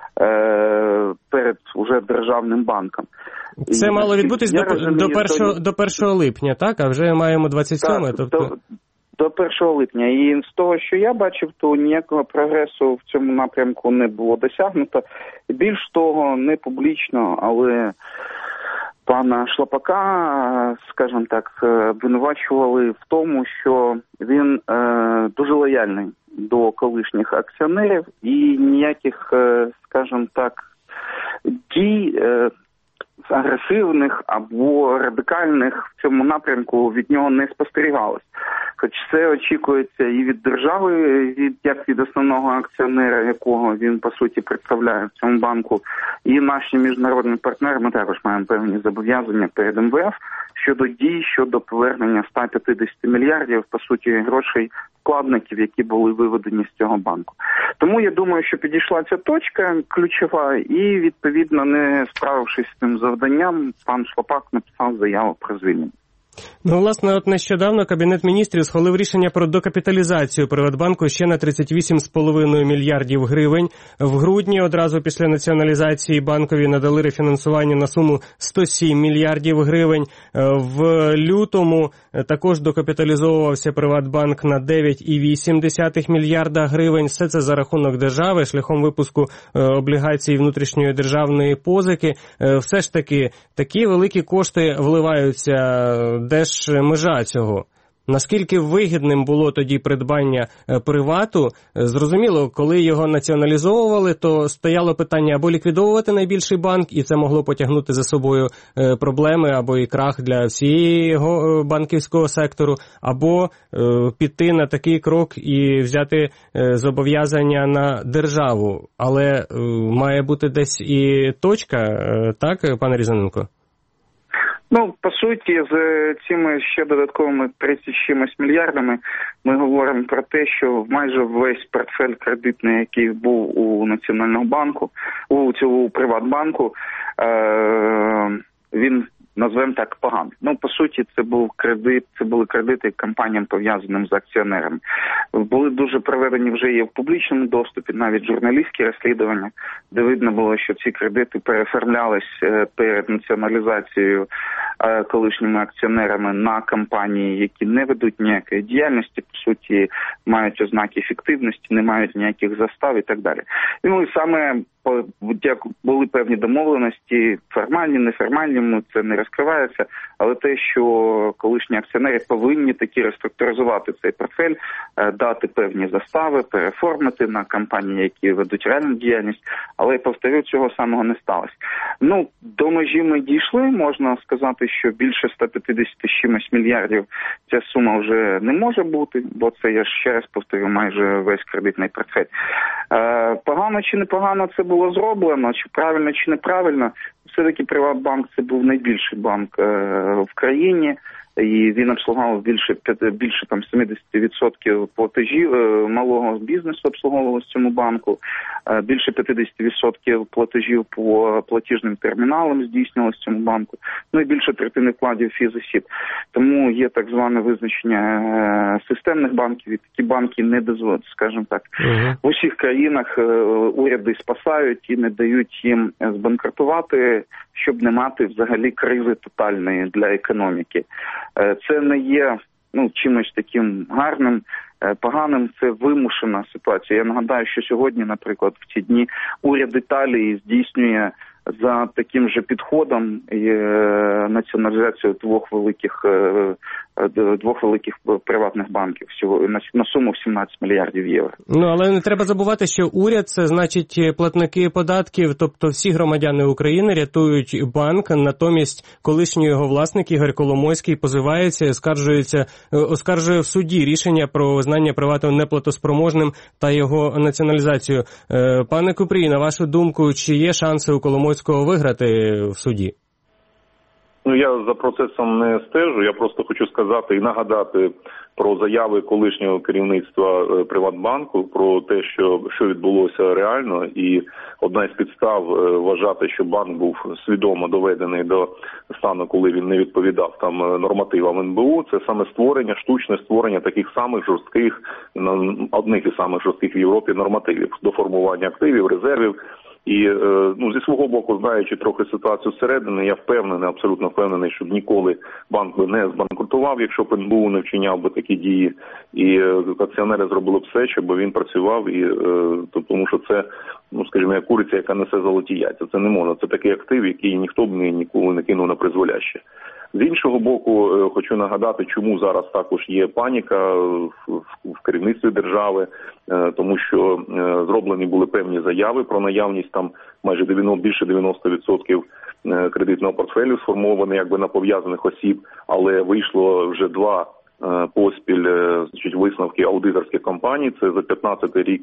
перед уже державним банком. Це і, мало відбутись до, розумію, до, першого, то... до першого липня, так? А вже маємо двадцять сьоме. Так, тобто... до, до першого липня. І з того, що я бачив, то ніякого прогресу в цьому напрямку не було досягнуто. Більш того, не публічно, але пана Шлапака, скажімо так, обвинувачували в тому, що він е, дуже лояльний до колишніх акціонерів і ніяких, скажімо так, дій агресивних або радикальних в цьому напрямку від нього не спостерігалось. Хоч це очікується і від держави, від, як від основного акціонера, якого він, по суті, представляє в цьому банку, і наші міжнародні партнери, ми також маємо певні зобов'язання перед Ем Ве Еф щодо дій, щодо повернення сто п'ятдесят мільярдів, по суті, грошей вкладників, які були виведені з цього банку. Тому я думаю, що підійшла ця точка ключова і, відповідно, не справившись з цим завданням, пан Шлапак написав заяву про звільнення. Ну, власне, от нещодавно Кабінет міністрів схвалив рішення про докапіталізацію Приватбанку ще на тридцять вісім з половиною мільярдів гривень. В грудні одразу після націоналізації банкові надали рефінансування на суму сто сім мільярдів гривень. В лютому також докапіталізовувався Приватбанк на дев'ять цілих вісім десятих мільярда гривень. Все це за рахунок держави, шляхом випуску облігацій внутрішньої державної позики. Все ж таки, такі великі кошти вливаються. Де ж межа цього? Наскільки вигідним було тоді придбання привату? Зрозуміло, коли його націоналізовували, то стояло питання або ліквідовувати найбільший банк, і це могло потягнути за собою проблеми або і крах для всього банківського сектору, або піти на такий крок і взяти зобов'язання на державу. Але має бути десь і точка, так, пане Різаненко? Ну, по суті, з цими ще додатковими тридцять чимось мільярдами ми говоримо про те, що майже весь портфель кредитний, який був у Національного банку, у цього Приватбанку, е- він, назвемо так, поганий. Ну, по суті, це був кредит, це були кредити компаніям, пов'язаним з акціонерами. Були дуже проведені вже є в публічному доступі, навіть журналістські розслідування, де видно було, що ці кредити переоформлялись перед націоналізацією колишніми акціонерами на компанії, які не ведуть ніякої діяльності, по суті, мають ознаки фіктивності, не мають ніяких застав і так далі. І ну, і саме як були певні домовленості, формальні, неформальні, це не розкривається, але те, що колишні акціонери повинні таки реструктуризувати цей портфель, дати певні застави, переформити на компанії, які ведуть реальну діяльність, але, я повторю, цього самого не сталося. Ну, до межі ми дійшли, можна сказати, що більше сто п'ятдесят з чимось мільярдів ця сума вже не може бути, бо це, я ще раз повторю, майже весь кредитний портфель. Е, погано чи непогано це було зроблено, чи правильно, чи неправильно, все-таки Приватбанк це був найбільший банк е, в країні, і він обслуговував більше, більше там сімдесят відсотків платежів, е, малого бізнесу обслуговував в цьому банку, е, більше п'ятдесят відсотків платежів по платіжним терміналам здійснювалося в цьому банку, ну і більше третини вкладів фізосіб. Тому є так зване визначення е, системних банків, і такі банки не дозволять, скажімо так. Uh-huh. В усіх країнах е, уряди спасають і не дають їм збанкрутувати, щоб не мати взагалі кризи тотальної для економіки. Це не є ну, чимось таким гарним, поганим, це вимушена ситуація. Я нагадаю, що сьогодні, наприклад, в ці дні уряд Італії здійснює за таким же підходом націоналізацію двох великих двох великих приватних банків всього на суму в сімнадцять мільярдів євро. Ну, але не треба забувати, що уряд – це, значить, платники податків, тобто всі громадяни України рятують банк, натомість колишній його власник Ігор Коломойський позивається і оскаржується, оскаржує в суді рішення про визнання привату неплатоспроможним та його націоналізацію. Пане Купрій, на вашу думку, чи є шанси у Коломойського виграти в суді? Ну, я за процесом не стежу, я просто хочу сказати і нагадати про заяви колишнього керівництва Приватбанку, про те, що, що відбулося реально, і одна із підстав вважати, що банк був свідомо доведений до стану, коли він не відповідав там нормативам ен бе у, це саме створення, штучне створення таких самих жорстких, одних із самих жорстких в Європі нормативів до формування активів, резервів. І ну, зі свого боку, знаючи трохи ситуацію зсередини, я впевнений, абсолютно впевнений, що ніколи банк би не збанкрутував, якщо б ен бе у не вчиняв би такі дії. І акціонери зробили б все, щоб він працював, і тому що це, ну скажімо, як куриця, яка несе золоті яйця. Це не можна. Це такий актив, який ніхто б ніколи не кинув на призволяще. З іншого боку, хочу нагадати, чому зараз також є паніка в керівництві держави, тому що зроблені були певні заяви про наявність там майже дев'яносто, більше дев'яносто відсотків кредитного портфелю сформований якби на пов'язаних осіб, але вийшло вже два поспіль значить, висновки аудиторських компаній. Це за п'ятнадцятий рік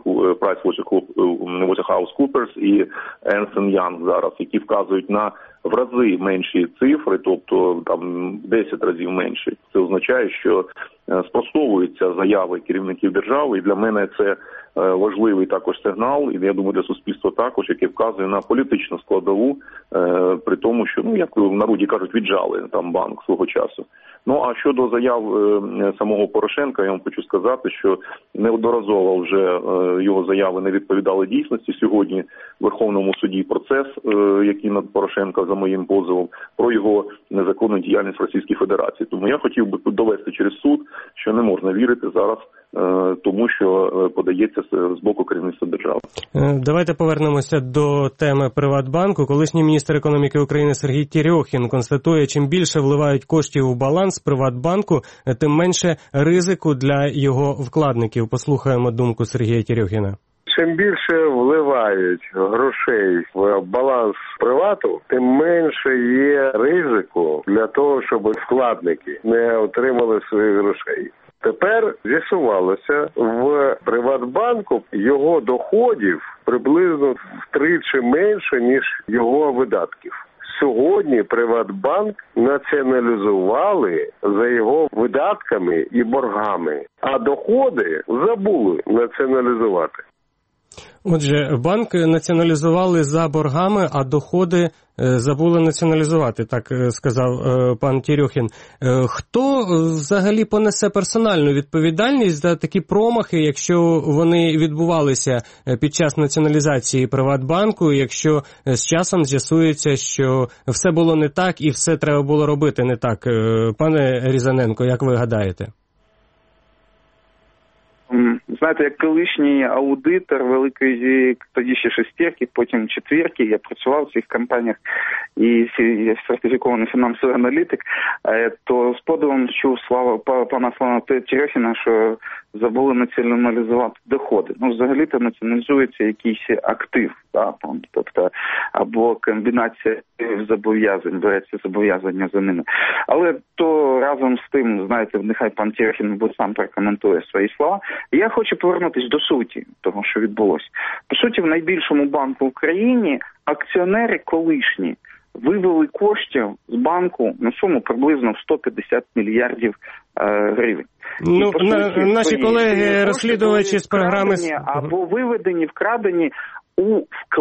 PricewaterhouseCoopers і Ernst енд Young зараз, які вказують на в рази менші цифри, тобто там десять разів менші. Це означає, що спростовуються заяви керівників держави, і для мене це важливий також сигнал, і я думаю, для суспільства також, який вказує на політичну складову, при тому, що, ну, як в народі кажуть, віджали там банк свого часу. Ну, а щодо заяв самого Порошенка, я вам хочу сказати, що неодноразово вже його заяви не відповідали дійсності. Сьогодні в Верховному суді процес, який над Порошенка за моїм позовом, про його незаконну діяльність в Російській Федерації. Тому я хотів би довести через суд, що не можна вірити зараз тому, що подається з боку керівництва держави. Давайте повернемося до теми Приватбанку. Колишній міністр економіки України Сергій Терьохін констатує, чим більше вливають коштів у баланс Приватбанку, тим менше ризику для його вкладників. Послухаємо думку Сергія Терьохіна. Чим більше вливають грошей в баланс привату, тим менше є ризику для того, щоб вкладники не отримали своїх грошей. Тепер з'ясувалося, в Приватбанку його доходів приблизно втричі менше, ніж його видатків. сьогодні Приватбанк націоналізували за його видатками і боргами, а доходи забули націоналізувати. Отже, банк націоналізували за боргами, а доходи забули націоналізувати, так сказав пан Терьохін. Хто взагалі понесе персональну відповідальність за такі промахи, якщо вони відбувалися під час націоналізації Приватбанку, якщо з часом з'ясується, що все було не так і все треба було робити не так? Пане Різаненко, як ви гадаєте? Знаєте, як колишній аудитор великої тоді ще шестерки, потім четвірки, я працював в цих компаніях і я сертифікований фінансовий аналітик, то з подивом чув слава пана Слава Терьохіна, що забули націоналізувати доходи. Ну, взагалі-то націоналізується якийсь актив, да, тобто, або комбінація зобов'язань, береться зобов'язання за ними. Але то разом з тим, знаєте, нехай пан Терьохін сам прокоментує свої слова. Я хочу повернутися до суті того, що відбулося. По суті, в найбільшому банку в країні акціонери колишні вивели коштів з банку на суму приблизно в сто п'ятдесят мільярдів е, гривень. Ну, і, на, суті, наші колеги, розслідувачі з програми... Або виведені, вкрадені у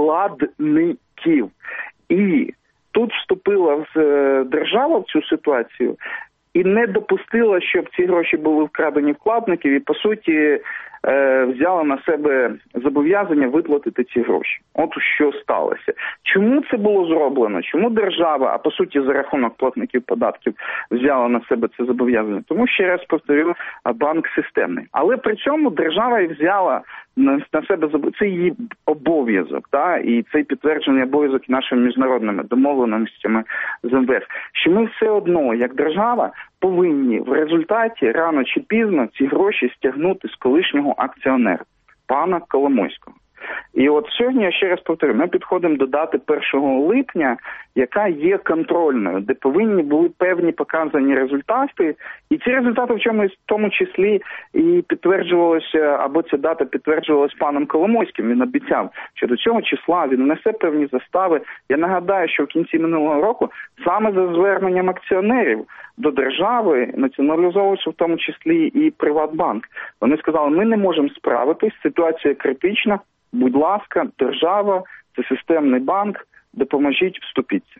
вкладників. І тут вступила держава в цю ситуацію і не допустила, щоб ці гроші були вкрадені вкладників і, по суті, взяла на себе зобов'язання виплатити ці гроші. От що сталося. Чому це було зроблено? Чому держава, а по суті за рахунок платників податків, взяла на себе це зобов'язання? Тому, ще раз повторю, банк системний. Але при цьому держава і взяла на, на себе, це її обов'язок, да? І це підтверджений обов'язок нашими міжнародними домовленостями з ем ве еф, що ми все одно, як держава, повинні в результаті рано чи пізно ці гроші стягнути з колишнього акціонера, пана Коломойського. І от сьогодні, я ще раз повторю, ми підходимо до дати першого липня, яка є контрольною, де повинні були певні показані результати, і ці результати в чомусь, в тому числі і підтверджувалися, або ця дата підтверджувалася паном Коломойським, він обіцяв, що до цього числа він внесе певні застави. Я нагадаю, що в кінці минулого року саме за зверненням акціонерів до держави націоналізовувався в тому числі і Приватбанк. Вони сказали, ми не можемо справитись, ситуація критична, будь ласка, держава, це системний банк, допоможіть, вступіться.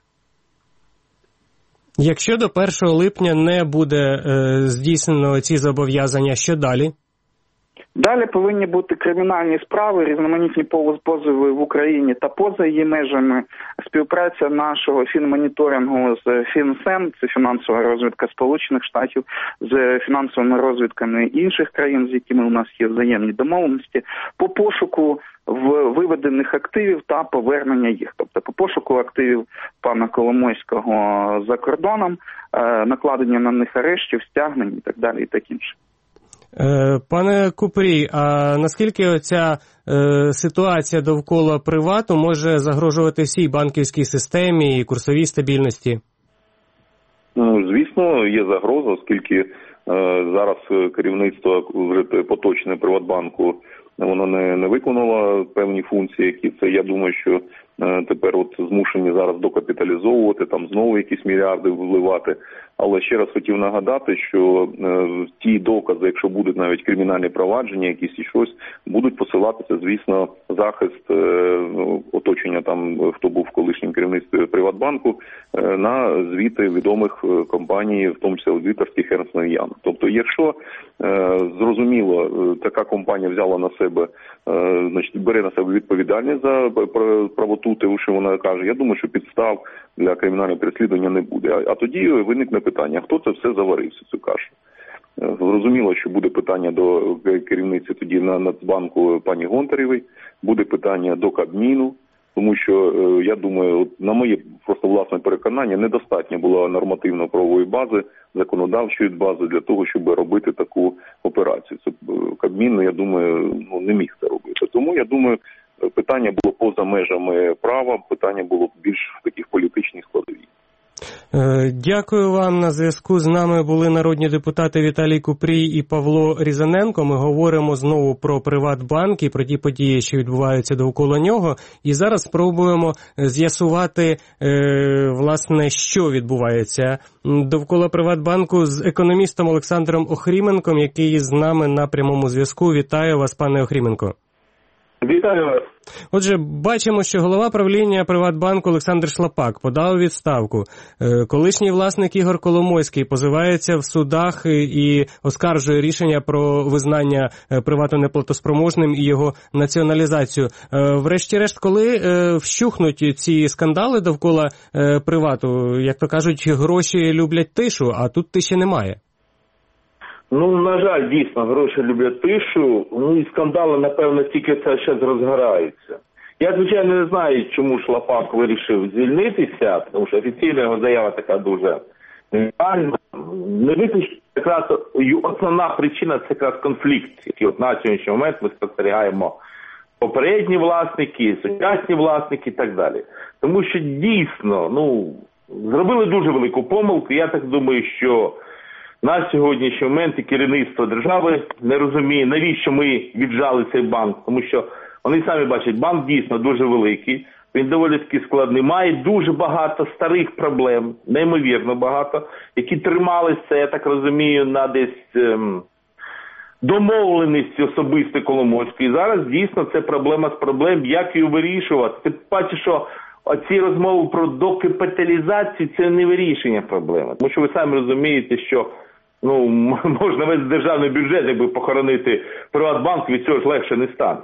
Якщо до першого липня не буде е, здійснено ці зобов'язання, що далі? Далі повинні бути кримінальні справи, різноманітні позови в Україні та поза її межами, співпраця нашого фінмоніторингу з Фінсем, це фінансова розвідка Сполучених Штатів, з фінансовими розвідками інших країн, з якими у нас є взаємні домовленості, по пошуку в виведених активів та повернення їх. Тобто по пошуку активів пана Коломойського за кордоном, накладення на них арештів, стягнень і так далі, і так інше. Пане Купрій, а наскільки оця е, ситуація довкола Привату може загрожувати всій банківській системі і курсовій стабільності? Ну, звісно, є загроза, оскільки е, зараз керівництво вже поточне Приватбанку, воно не, не виконало певні функції, які це, я думаю, що е, тепер от змушені зараз докапіталізовувати, там знову якісь мільярди вливати. Але ще раз хотів нагадати, що е, ті докази, якщо будуть навіть кримінальні провадження, якісь і щось, будуть посилатися, звісно, захист е, оточення там, хто був в колишнім керівництві Приватбанку, е, на звіти відомих компаній, в тому числі аудиторських Ернст енд Янг. Тобто, якщо е, зрозуміло, така компанія взяла на себе, е, значить, бере на себе відповідальність за правоту, те, що вона каже, я думаю, що підстав для кримінального переслідування не буде. А, а тоді виникне питання, хто це все заварив, цю кашу. Зрозуміло, що буде питання до керівниці тоді на Нацбанку пані Гонтаревої, буде питання до Кабміну, тому що, я думаю, на моє просто власне переконання, недостатньо було нормативно-правової бази, законодавчої бази для того, щоб робити таку операцію. Це Кабмін, я думаю, ну, не міг це робити. Тому, я думаю, питання було поза межами права, питання було більш в таких політичних складовій. Дякую вам. На зв'язку з нами були народні депутати Віталій Купрій і Павло Різаненко. Ми говоримо знову про Приватбанк і про ті події, що відбуваються довкола нього. І зараз спробуємо з'ясувати, власне, що відбувається довкола Приватбанку з економістом Олександром Охріменком, який з нами на прямому зв'язку. Вітаю вас, пане Охріменко. Вітаю вас. Отже, бачимо, що голова правління Приватбанку Олександр Шлапак подав відставку. Колишній власник Ігор Коломойський позивається в судах і оскаржує рішення про визнання Привату неплатоспроможним і його націоналізацію. Врешті-решт, коли вщухнуть ці скандали довкола Привату, як то кажуть, гроші люблять тишу, а тут тиші немає. Ну, на жаль, дійсно, гроші люблять тишу, ну і скандали, напевно, тільки це ще розгораються. Я, звичайно, не знаю, чому Шлапак вирішив звільнитися, тому що офіційна його заява така дуже нереальна. Не виключно, якраз основна причина – це якраз конфлікт, який от на сьогоднішній момент ми спостерігаємо попередні власники, сучасні власники і так далі. Тому що дійсно, ну, зробили дуже велику помилку. Я так думаю, що на сьогоднішній момент і керівництво держави не розуміє, навіщо ми віджали цей банк. Тому що вони самі бачать, банк дійсно дуже великий, він доволі таки складний, має дуже багато старих проблем, неймовірно багато, які трималися, я так розумію, на десь ем, домовленості особисто Коломойської. І зараз дійсно це проблема з проблем, як її вирішувати. Ти бачиш, що оці розмови про докапіталізацію – це не вирішення проблеми. Тому що ви самі розумієте, що ну, можна весь державний бюджет, якби похоронити Приватбанк, від цього ж легше не стане.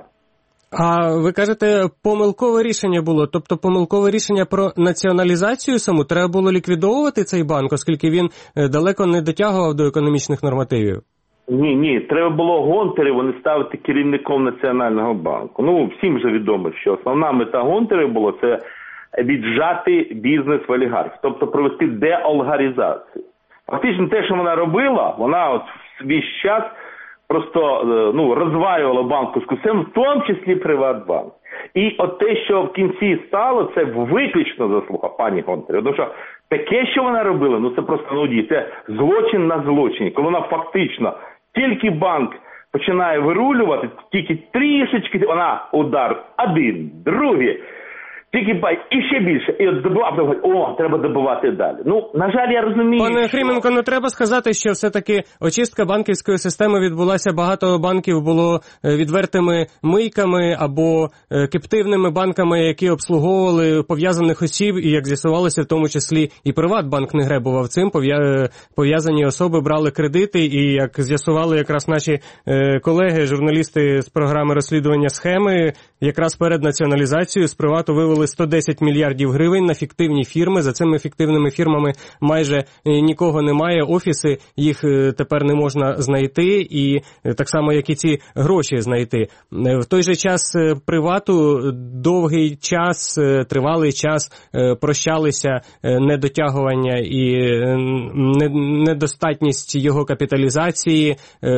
А ви кажете, помилкове рішення було, тобто помилкове рішення про націоналізацію саму? Треба було ліквідовувати цей банк, оскільки він далеко не дотягував до економічних нормативів? Ні, ні, треба було Гонтареву не ставити керівником Національного банку. Ну, всім вже відомо, що основна мета Гонтарева було це віджати бізнес в олігархів, тобто провести деолігаризацію. Фактично те, що вона робила, вона от в свій час просто ну, розвалювала банківську систему, в тому числі Приватбанк. І от те, що в кінці стало, це виключно заслуга пані Гонтаревої. Тому що таке, що вона робила, ну це просто ну, це злочин на злочині. Коли вона фактично, тільки банк починає вирулювати, тільки трішечки, вона удар, один, другий, тільки бай, і ще більше. І от добивав, о, треба добивати далі. Ну, на жаль, я розумію. Пане Охріменко, що... ну треба сказати, що все-таки очистка банківської системи відбулася. Багато банків було відвертими мийками або кептивними банками, які обслуговували пов'язаних осіб, і, як з'ясувалося, в тому числі і Приватбанк не гребував цим. Пов'язані особи брали кредити, і, як з'ясували якраз наші колеги, журналісти з програми розслідування схеми, якраз перед націоналізацією з Привату вивели сто десять мільярдів гривень на фіктивні фірми. За цими фіктивними фірмами майже нікого немає. Офіси їх тепер не можна знайти. І так само, як і ці гроші знайти. В той же час Привату довгий час, тривалий час прощалися недотягування і недостатність його капіталізації.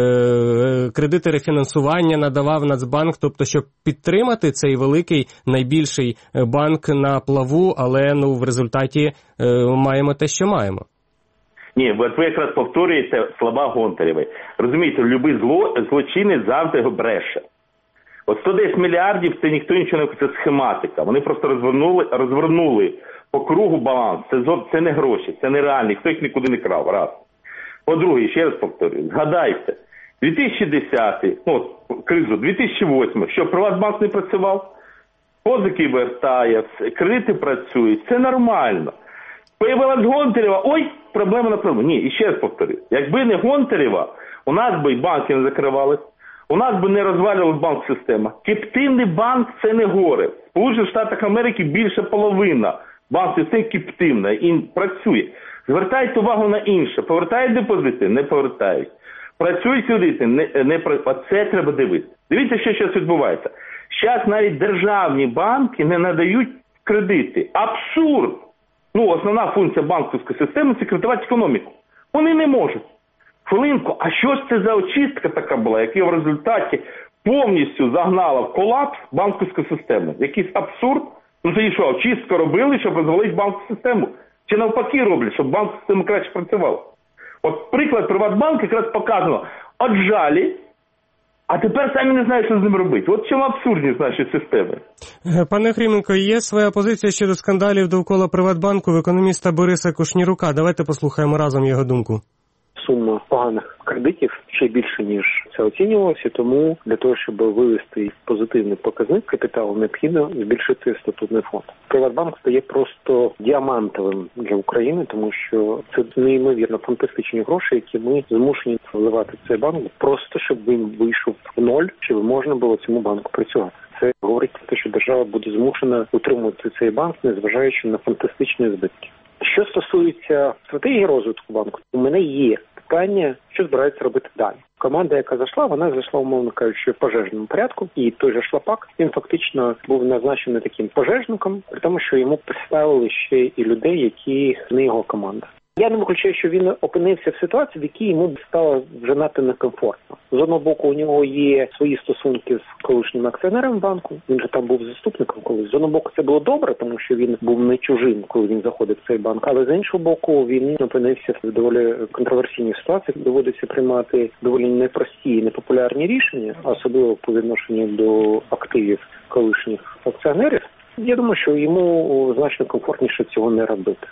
Кредити рефінансування надавав Нацбанк, тобто, щоб підтримати цей великий, найбільший банк на плаву, але ну в результаті е, маємо те, що маємо. Ні, от ви якраз повторюєте слова Гонтаревої. Розумієте, любий зло, злочинець завжди його бреше. От сто десять мільярдів це ніхто нічого не, це схематика. Вони просто розвернули, розвернули по кругу баланс. Це, це не гроші, це не реальні, хто їх нікуди не крав, раз. По-друге, ще раз повторюю, згадайте, дві тисячі десятий, ну, кризу, дві тисячі восьмий, що Приватбанк не працював? Позики вертає, кредити працюють, це нормально. Появилась Гонтарева, ой, проблема на проблему. Ні, і ще раз повторю, якби не Гонтарева, у нас би і банки не закривались, у нас би не розвалювалась банк-система. Кептивний банк – це не горе. В Сполучених Штатах Америки більше половина банк-систем кептивна і працює. Звертайте увагу на інше. Повертають депозити? Не повертають. Працюють кредити? Не, не працюють. Це треба дивитися. Дивіться, що зараз відбувається. Зараз навіть державні банки не надають кредити. Абсурд! Ну, основна функція банківської системи – це кредитувати економіку. Вони не можуть. Хвилинку, а що ж це за очистка така була, яка в результаті повністю загнала в колапс банківську систему? Якийсь абсурд? Ну, тоді що, очистку робили, щоб розвалити банківську систему? Чи навпаки роблять, щоб банк з цим краще працював? От приклад Приватбанк якраз показано. Отжалі, а тепер самі не знають, що з ним робити. От чому абсурдність нашої системи. Пане Охріменко, є своя позиція щодо скандалів довкола Приватбанку в економіста Бориса Кушнірука. Давайте послухаємо разом його думку. Сума поганих кредитів ще більше, ніж це оцінювалося, тому для того, щоб вивести позитивний показник капіталу, необхідно збільшити статутний фонд. Приватбанк стає просто діамантовим для України, тому що це неймовірно фантастичні гроші, які ми змушені вливати в цей банк, просто щоб він вийшов в ноль, щоб можна було цьому банку працювати. Це говорить про те, що держава буде змушена утримувати цей банк, незважаючи на фантастичні збитки. Що стосується стратегії розвитку банку, у мене є питання, що збирається робити далі. Команда, яка зайшла, вона зайшла, умовно кажучи, в пожежному порядку, і той же Шлапак, він фактично був назначений таким пожежником, при тому, що йому представили ще і людей, які не його команда. Я не виключаю, що він опинився в ситуації, в якій йому стало вже надто некомфортно. З одного боку, у нього є свої стосунки з колишнім акціонером банку, він же там був заступником колись. З одного боку, це було добре, тому що він був не чужим, коли він заходив в цей банк, але з іншого боку, він опинився в доволі контроверсійній ситуації, доводиться приймати доволі непрості і непопулярні рішення, особливо по відношенню до активів колишніх акціонерів. Я думаю, що йому значно комфортніше цього не робити.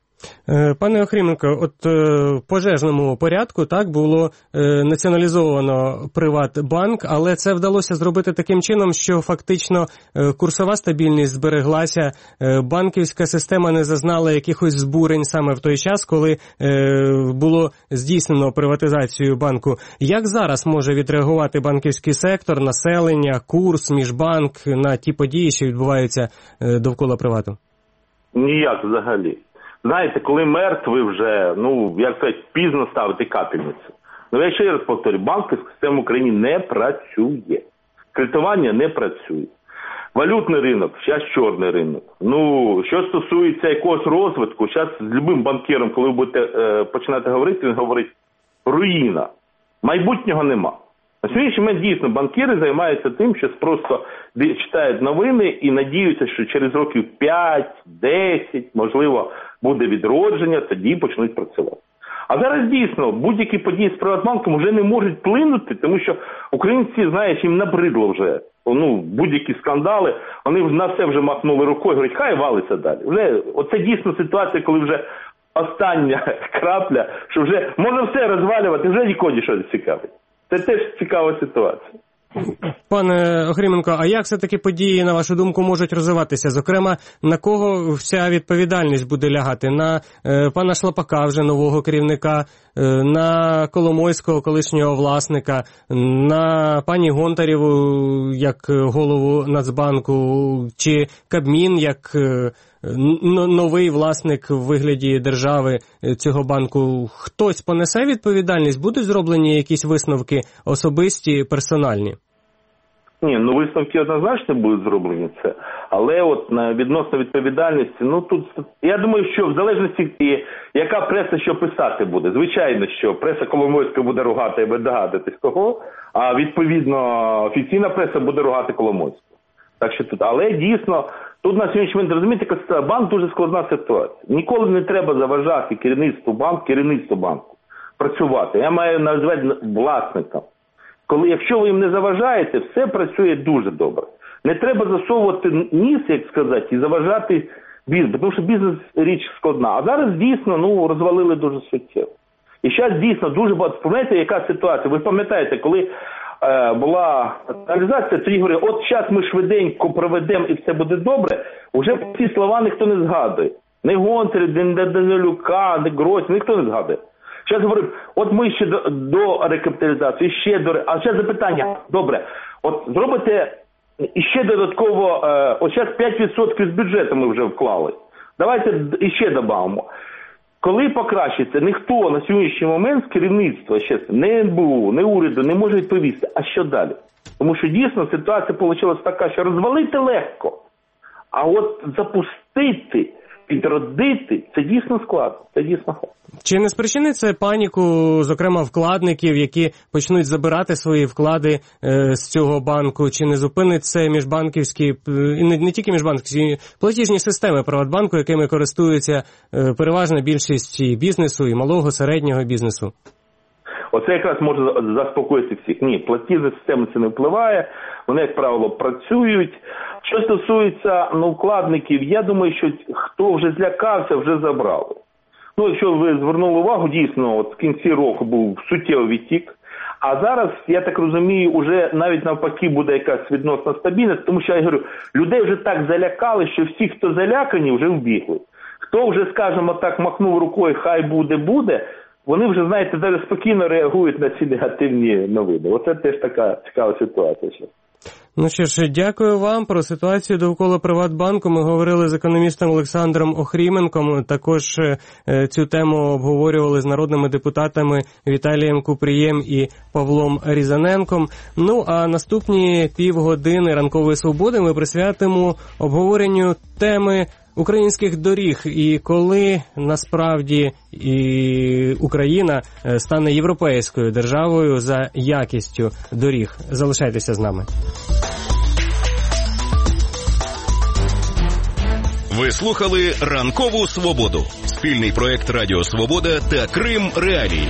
Пане Охріменко, от в пожежному порядку так було е, націоналізовано Приватбанк, але це вдалося зробити таким чином, що фактично е, курсова стабільність збереглася, е, банківська система не зазнала якихось збурень саме в той час, коли е, було здійснено приватизацію банку. Як зараз може відреагувати банківський сектор, населення, курс, міжбанк на ті події, що відбуваються е, довкола Привату? Ніяк взагалі. Знаєте, коли мертвий вже, ну, як сказати, пізно ставити капельницю. Ну, я ще раз повторю, банківська система в Україні не працює. Кредитування не працює. Валютний ринок, зараз чорний ринок. Ну, що стосується якогось розвитку, зараз з любим банкіром, коли ви будете е, починати говорити, він говорить, руїна. Майбутнього нема. На сьогоднішній момент дійсно банкіри займаються тим, що просто читають новини і надіються, що через років п'ять-десять, можливо, буде відродження, тоді почнуть працювати. А зараз дійсно будь-які події з Приватбанком вже не можуть вплинути, тому що українці, знаєш, їм набридло вже, ну, будь-які скандали, вони на все вже махнули рукою, говорять, хай валиться далі. Вже, оце дійсно ситуація, коли вже остання крапля, що вже можна все розвалювати, вже нікого нічого не цікавить. Це теж цікава ситуація. Пане Охріменко, а як все-таки події, на вашу думку, можуть розвиватися? Зокрема, на кого вся відповідальність буде лягати? На е, пана Шлапака, вже нового керівника, е, на Коломойського, колишнього власника, на пані Гонтарєву, як голову Нацбанку, чи Кабмін, як е, новий власник в вигляді держави цього банку? Хтось понесе відповідальність? Будуть зроблені якісь висновки особисті, персональні? Ні, ну висновки однозначно будуть зроблені це. Але от на відносно відповідальності, ну тут, я думаю, що в залежності, яка преса що писати буде. Звичайно, що преса Коломойська буде ругати і буде догадатись кого, а відповідно офіційна преса буде ругати Коломойську. Так що тут, але дійсно, тут на сьогоднішній момент, розумієте, банк дуже складна ситуація. Ніколи не треба заважати керівництву банку, керівництву банку працювати. Я маю назвати власникам. Коли, якщо ви їм не заважаєте, все працює дуже добре. Не треба засовувати ніс, як сказати, і заважати бізнес, тому що бізнес річ складна. А зараз дійсно, ну, розвалили дуже суттєво. І зараз дійсно дуже багато. Пам'ятаєте, яка ситуація? Ви пам'ятаєте, коли е, була реалізація, тоді говорили, от зараз ми швиденько проведемо і все буде добре, вже ці слова ніхто не згадує. Не Гонтарів, не Данилюка, не Гройсмана, ніхто не згадує. Зараз говоримо, от ми ще до, до рекапіталізації, ще до... А зараз запитання, добре, от зробите іще додатково, е, от зараз п'ять відсотків з бюджету ми вже вклали. Давайте іще додамо. Коли покращиться, ніхто на сьогоднішній момент з керівництва, ще не ен бе у, не уряду не може відповісти, а що далі? Тому що дійсно ситуація вийшла така, що розвалити легко, а от запустити відродити, це дійсно складно, це дійсно складно. Чи не спричинить це паніку, зокрема, вкладників, які почнуть забирати свої вклади е, з цього банку? Чи не зупинить це міжбанківські, і не, не тільки міжбанківські, платіжні системи Приватбанку, якими користується е, переважна більшість і бізнесу, і малого, середнього бізнесу? Оце якраз може заспокоїти всіх. Ні, платіжні системи це не впливає, вони, як правило, працюють. Що стосується ну, вкладників, я думаю, що хто вже злякався, вже забрали. Ну, якщо ви звернули увагу, дійсно, от в кінці року був суттєвий відтік, а зараз, я так розумію, уже навіть навпаки буде якась відносна стабільність, тому що, я говорю, людей вже так залякали, що всі, хто залякані, вже вбігли. Хто вже, скажімо так, махнув рукою, хай буде-буде, вони вже, знаєте, зараз спокійно реагують на ці негативні новини. Оце теж така цікава ситуація. Ну що ж, дякую вам. Про ситуацію довкола Приватбанку ми говорили з економістом Олександром Охріменком. Також е, цю тему обговорювали з народними депутатами Віталієм Купрієм і Павлом Різаненком. Ну, а наступні півгодини ранкової свободи ми присвятимо обговоренню теми українських доріг і коли насправді і Україна стане європейською державою за якістю доріг. Залишайтеся з нами. Ви слухали «Ранкову свободу» – спільний проєкт Радіо Свобода та Крим Реалії.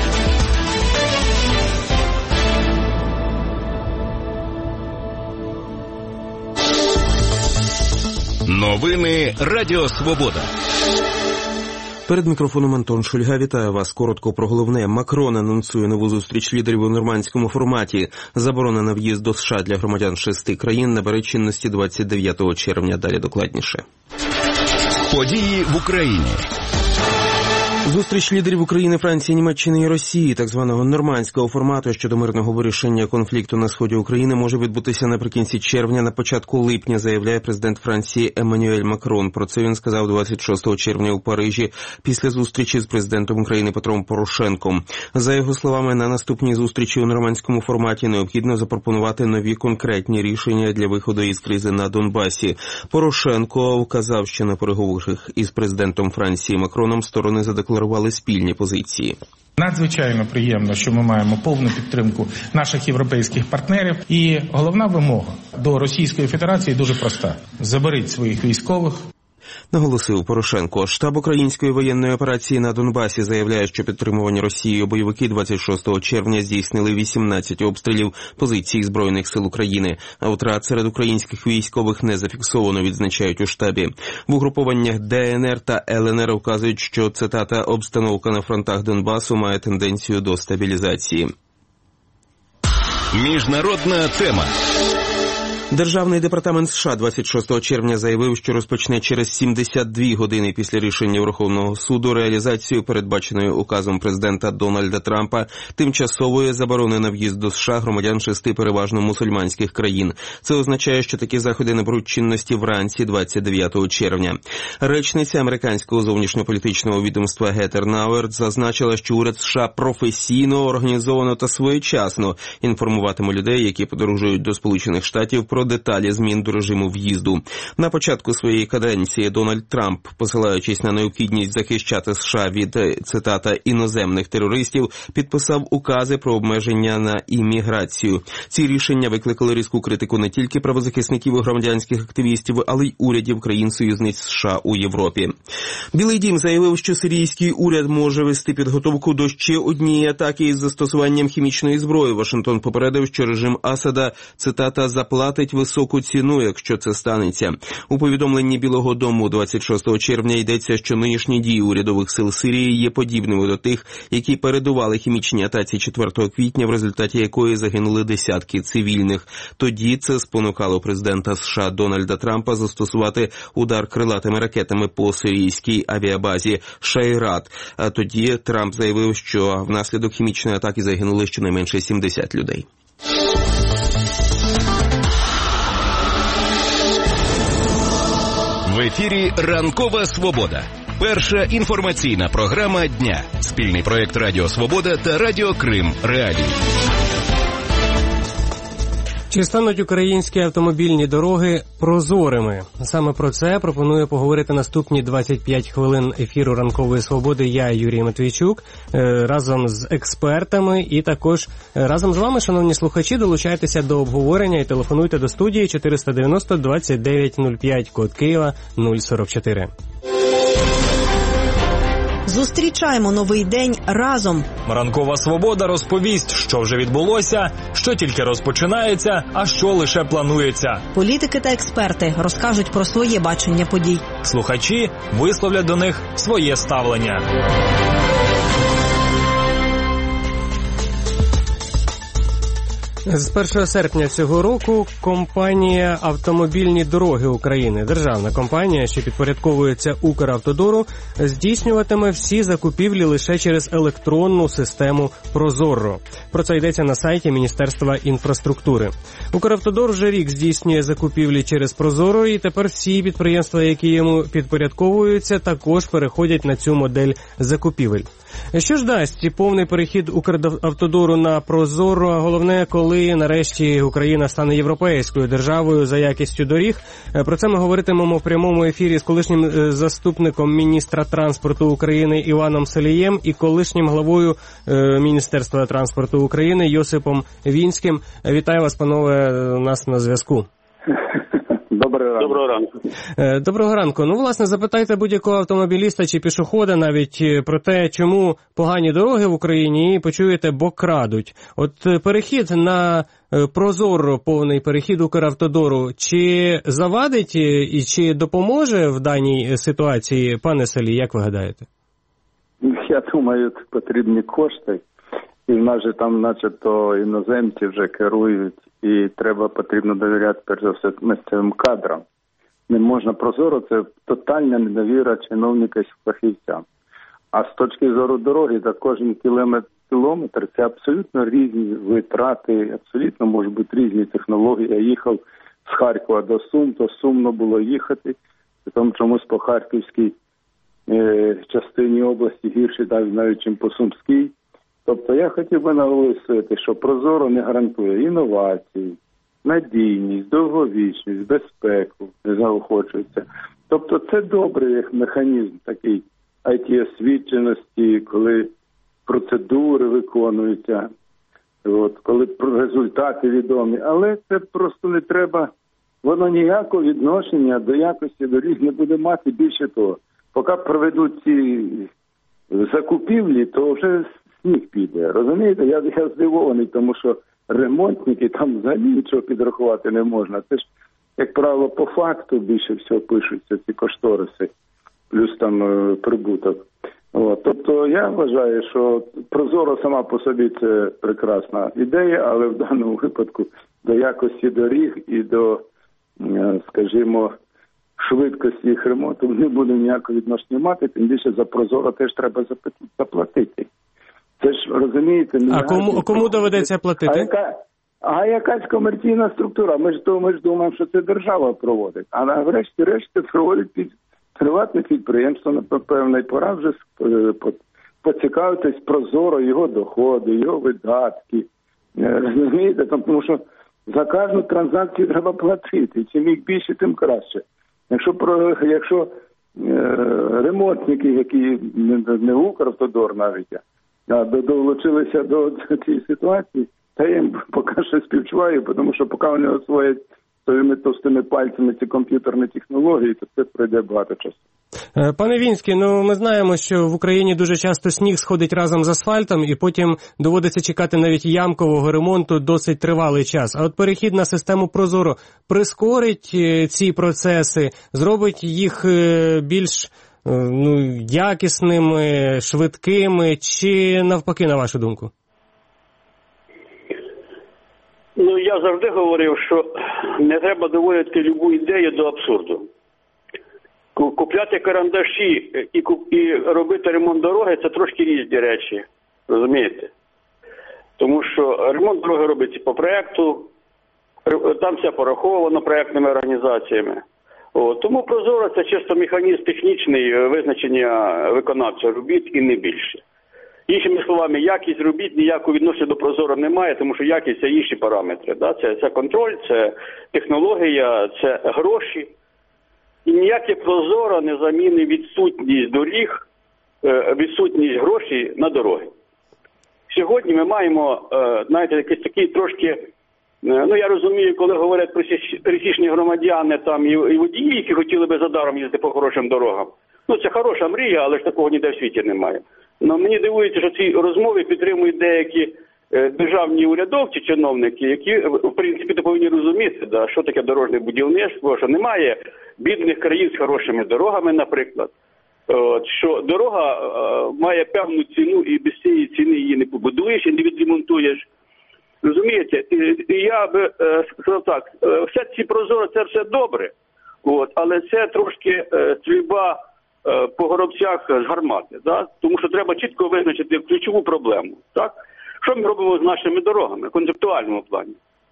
Новини Радіо Свобода. Перед мікрофоном Антон Шульга. Вітаю вас. Коротко про головне. Макрон анонсує нову зустріч лідерів у нормандському форматі. Заборона на в'їзд до США для громадян шести країн набере чинності двадцять дев'ятого червня. Далі докладніше. Події в Україні. Зустріч лідерів України, Франції, Німеччини і Росії, так званого нормандського формату щодо мирного вирішення конфлікту на сході України, може відбутися наприкінці червня, на початку липня, заявляє президент Франції Еммануель Макрон. Про це він сказав двадцять шостого червня у Парижі після зустрічі з президентом України Петром Порошенком. За його словами, на наступній зустрічі у нормандському форматі необхідно запропонувати нові конкретні рішення для виходу із кризи на Донбасі. Порошенко вказав, що на переговорах із президентом Франції Макроном сторони задекларували спільні позиції. Надзвичайно приємно, що ми маємо повну підтримку наших європейських партнерів. І головна вимога до Російської Федерації дуже проста. Заберіть своїх військових. Наголосив Порошенко. Штаб української воєнної операції на Донбасі заявляє, що підтримувані Росією бойовики двадцять шостого червня здійснили вісімнадцять обстрілів позицій Збройних сил України. А втрат серед українських військових не зафіксовано, відзначають у штабі. В угрупованнях Де Ен Ер та Ел Ен Ер вказують, що, цитата, обстановка на фронтах Донбасу має тенденцію до стабілізації. Міжнародна тема. Державний департамент США двадцять шостого червня заявив, що розпочне через сімдесят дві години після рішення Верховного суду реалізацію передбаченої указом президента Дональда Трампа тимчасової заборони на в'їзд до США громадян шести переважно мусульманських країн. Це означає, що такі заходи наберуть чинності вранці двадцять дев'ятого червня. Речниця американського зовнішньополітичного відомства Гетер Науерт зазначила, що уряд США професійно, організовано та своєчасно інформуватиме людей, які подорожують до Сполучених Штатів, про деталі змін до режиму в'їзду. На початку своєї каденції Дональд Трамп, посилаючись на необхідність захищати США від, цитата, іноземних терористів, підписав укази про обмеження на імміграцію. Ці рішення викликали різку критику не тільки правозахисників і громадянських активістів, але й урядів країн-союзниць США у Європі. Білий дім заявив, що сирійський уряд може вести підготовку до ще однієї атаки із застосуванням хімічної зброї. Вашингтон попередив, що режим Асада, цитата, заплатить високу ціну, якщо це станеться. У повідомленні Білого дому двадцять шостого червня йдеться, що нинішні дії урядових сил Сирії є подібними до тих, які передували хімічній атаці четвертого квітня, в результаті якої загинули десятки цивільних. Тоді це спонукало президента США Дональда Трампа застосувати удар крилатими ракетами по сирійській авіабазі Шайрат. А тоді Трамп заявив, що внаслідок хімічної атаки загинули щонайменше сімдесят людей. В ефірі «Ранкова свобода». Перша інформаційна програма дня. Спільний проєкт Радіо Свобода та Радіо Крим Реалії. Чи стануть українські автомобільні дороги прозорими? Саме про це пропоную поговорити наступні двадцять п'ять хвилин ефіру «Ранкової свободи». Я, Юрій Матвійчук, разом з експертами і також разом з вами, шановні слухачі, долучайтеся до обговорення і телефонуйте до студії чотириста дев'яносто двадцять дев'ять нуль п'ять, код Києва нуль сорок чотири. Зустрічаємо новий день разом. Ранкова свобода розповість, що вже відбулося, що тільки розпочинається, а що лише планується. Політики та експерти розкажуть про своє бачення подій. Слухачі висловлять до них своє ставлення. З першого серпня цього року компанія «Автомобільні дороги України», державна компанія, що підпорядковується Укравтодору, здійснюватиме всі закупівлі лише через електронну систему «Прозоро». Про це йдеться на сайті Міністерства інфраструктури. Укравтодор вже рік здійснює закупівлі через «Прозоро», і тепер всі підприємства, які йому підпорядковуються, також переходять на цю модель закупівель. Що ж дасть повний перехід Укравтодору на «Прозоро», а головне, коли нарешті Україна стане європейською державою за якістю доріг? Про це ми говоритимемо в прямому ефірі з колишнім заступником міністра транспорту України Іваном Солієм і колишнім главою Міністерства транспорту України Йосипом Вінським. Вітаю вас, панове, у нас на зв'язку. Доброго ранку. Доброго ранку. Доброго ранку. Ну, власне, запитайте будь-якого автомобіліста чи пішохода навіть про те, чому погані дороги в Україні, і почуєте, бо крадуть. От перехід на «Прозоро», повний перехід Укравтодору, чи завадить і чи допоможе в даній ситуації, пане Солій, як ви гадаєте? Я думаю, потрібні кошти. І в нас же там начебто іноземці вже керують, і треба, потрібно довіряти, перш за все, місцевим кадрам. Не можна «Прозоро» – це тотальна недовіра чиновника і фахівцям. А з точки зору дороги, за кожен кілометр, кілометр це абсолютно різні витрати, абсолютно можуть бути різні технології. Я їхав з Харкова до Сум, то сумно було їхати, тому чомусь по Харківській е, частині області гірше навіть, ніж по Сумській. Тобто я хотів би наголосити, що «Прозоро» не гарантує інновації, надійність, довговічність, безпеку, не заохочується. Тобто це добрий механізм такий ай ті-освіченості, коли процедури виконуються, от, коли результати відомі. Але це просто не треба, воно ніякого відношення до якості доріг не буде мати. Більше того, поки проведуть ці закупівлі, то вже сніг піде. Розумієте, я, я здивований, тому що ремонтники там взагалі нічого підрахувати не можна. Це ж, як правило, по факту більше всього пишуться ці кошториси, плюс там е, прибуток. От. Тобто я вважаю, що «Прозоро» сама по собі це прекрасна ідея, але в даному випадку до якості доріг і до, е, скажімо, швидкості їх ремонту не буде ніякого відношення мати, тим більше за «Прозоро» теж треба заплатити. Це ж, розумієте... А кому, кому доведеться платити? А, яка, а якась комерційна структура. Ми ж, ми ж думаємо, що це держава проводить. А на врешті-решт проводить під приватне підприємство, напевно, і пора вже поцікавитись «Прозоро», його доходи, його видатки. Розумієте? Тому що за кожну транзакцію треба платити. Чим їх більше, тим краще. Якщо, про, якщо е, ремонтники, які не, не «Укравтодор» навіть, а долучилися до цієї ситуації, та я їм поки що співчуваю, тому що поки вони освоять своїми товстими пальцями ці комп'ютерні технології, то це пройде багато часу. Пане Вінський, ну ми знаємо, що в Україні дуже часто сніг сходить разом з асфальтом, і потім доводиться чекати навіть ямкового ремонту досить тривалий час. А от перехід на систему «Прозоро» прискорить ці процеси, зробить їх більш ну, якісними, швидкими, чи навпаки, на вашу думку? Ну, я завжди говорив, що не треба доводити любу ідею до абсурду. Купляти карандаші і, і робити ремонт дороги – це трошки різні речі, розумієте? Тому що ремонт дороги робиться по проєкту, там все пораховано проєктними організаціями. О, тому «Прозоро» – це чисто механізм технічний визначення виконавця робіт і не більше. Іншими словами, якість робіт ніякого відношення до Прозоро немає, тому що якість – це інші параметри. Да? Це, це контроль, це технологія, це гроші. І ніяке Прозоро не замінить відсутність доріг, відсутність грошей на дороги. Сьогодні ми маємо, знаєте, якийсь такий трошки, ну я розумію, коли говорять про пересічні громадяни там і, і водії, які хотіли би задаром їздити по хорошим дорогам. Ну це хороша мрія, але ж такого ніде в світі немає. Но мені дивується, що ці розмови підтримують деякі е, державні урядовці, чиновники, які, в принципі, повинні розуміти, да, що таке дорожнє будівництво, що немає бідних країн з хорошими дорогами, наприклад. От, що дорога е, має певну ціну і без цієї ціни її не побудуєш і не відремонтуєш. Розумієте? І, і я би е, сказав так, е, все ці Прозоро, це все добре, от, але це трошки е, стрільба по горобцях з гармати, да? Тому що треба чітко визначити ключову проблему. Так? Що ми робимо з нашими дорогами в концептуальному плані?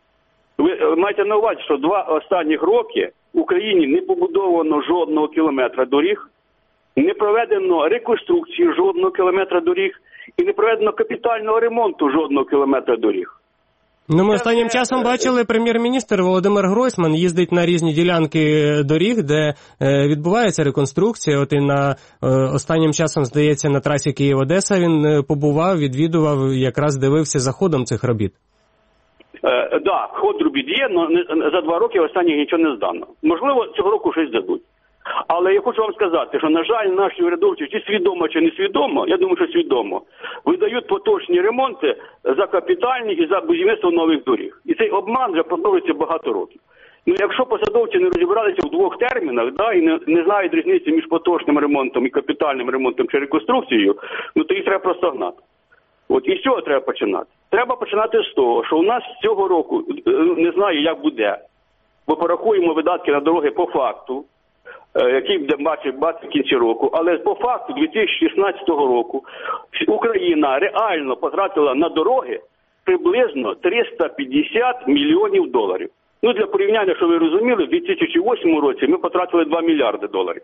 Ви маєте на увазі, що два останніх роки в Україні не побудовано жодного кілометра доріг, не проведено реконструкції жодного кілометра доріг і не проведено капітального ремонту жодного кілометра доріг. Ну, ми останнім часом бачили, прем'єр-міністр Володимир Гройсман їздить на різні ділянки доріг, де е, відбувається реконструкція. От і на е, останнім часом, здається, на трасі Київ-Одеса він побував, відвідував, якраз дивився за ходом цих робіт. Так, е, да, ход робіт є, але за два роки останніх нічого не здано. Можливо, цього року щось дадуть. Але я хочу вам сказати, що, на жаль, наші урядовці, чи свідомо, чи не свідомо, я думаю, що свідомо, видають поточні ремонти за капітальні і за будівництво нових доріг. І цей обман вже продовжується багато років. Ну, якщо посадовці не розібралися в двох термінах, да, і не, не знають різниці між поточним ремонтом і капітальним ремонтом чи реконструкцією, ну, то їх треба просто гнати. От, і з цього треба починати. Треба починати з того, що у нас цього року, не знаю, як буде, бо порахуємо видатки на дороги по факту, який буде бачити в кінці року, але по факту дві тисячі шістнадцятого року Україна реально потратила на дороги приблизно триста п'ятдесят мільйонів доларів. Ну, для порівняння, що ви розуміли, в дві тисячі восьмому році ми потратили два мільярди доларів.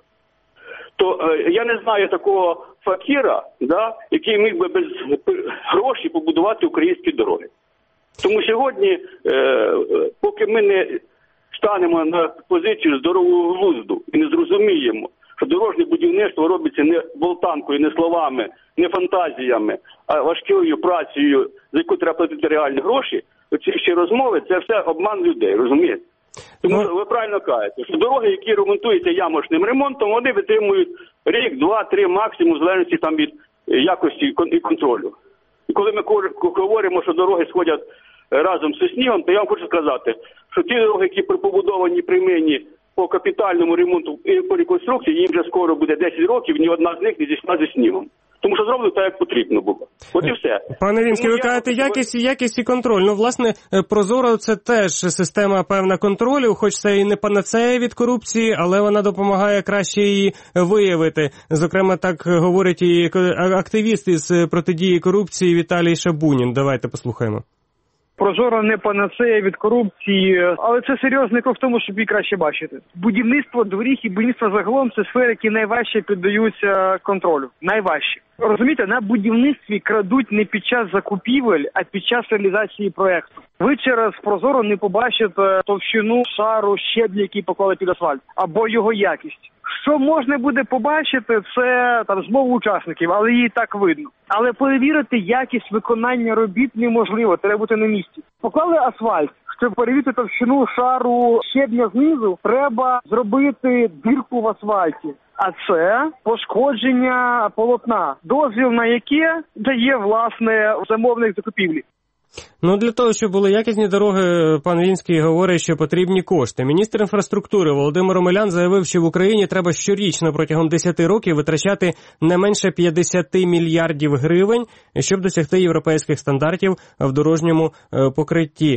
То е, я не знаю такого факіра, да, який міг би без грошей побудувати українські дороги. Тому сьогодні, е, поки ми не станемо на позицію здорового глузду і не зрозуміємо, що дорожнє будівництво робиться не болтанкою, не словами, не фантазіями, а важкою працею, за яку треба платити реальні гроші, оці всі розмови – це все обман людей, розумієте? Тому що ви правильно кажете, що дороги, які ремонтуються ямочним ремонтом, вони витримують рік, два, три максимум, в залежності там від якості і контролю. І коли ми говоримо, що дороги сходять разом зі снігом, то я вам хочу сказати, що ті дороги, які побудовані при мені по капітальному ремонту і по реконструкції, їм вже скоро буде десять років, ні одна з них не зійшла зі снігом. Тому що зроблено так, як потрібно було. От і все. Пане Вінський, ви кажете, якість, якість і контроль. Ну, власне, Прозоро – це теж система певна контролю, хоч це і не панацея від корупції, але вона допомагає краще її виявити. Зокрема, так говорить і активіст із протидії корупції Віталій Шабунін. Давайте послухаємо. Прозоро не панацея від корупції, але це серйозний крок в тому, щоб її краще бачити. Будівництво доріг і будівництво загалом – це сфери, які найважче піддаються контролю. Найважче. Розумієте, на будівництві крадуть не під час закупівель, а під час реалізації проєкту. Ви через Прозоро не побачите товщину шару щебня, який поклали під асфальт, або його якість. Що можна буде побачити, це там змова учасників, але її так видно. Але перевірити якість виконання робіт неможливо, треба бути на місці. Поклали асфальт, щоб перевірити товщину шару щебня знизу, треба зробити дірку в асфальті. А це пошкодження полотна, дозвіл на яке дає, власне, замовник закупівлі. Ну, для того, щоб були якісні дороги, пан Вінський говорить, що потрібні кошти. Міністр інфраструктури Володимир Омелян заявив, що в Україні треба щорічно протягом десяти років витрачати не менше п'ятдесят мільярдів гривень, щоб досягти європейських стандартів в дорожньому покритті.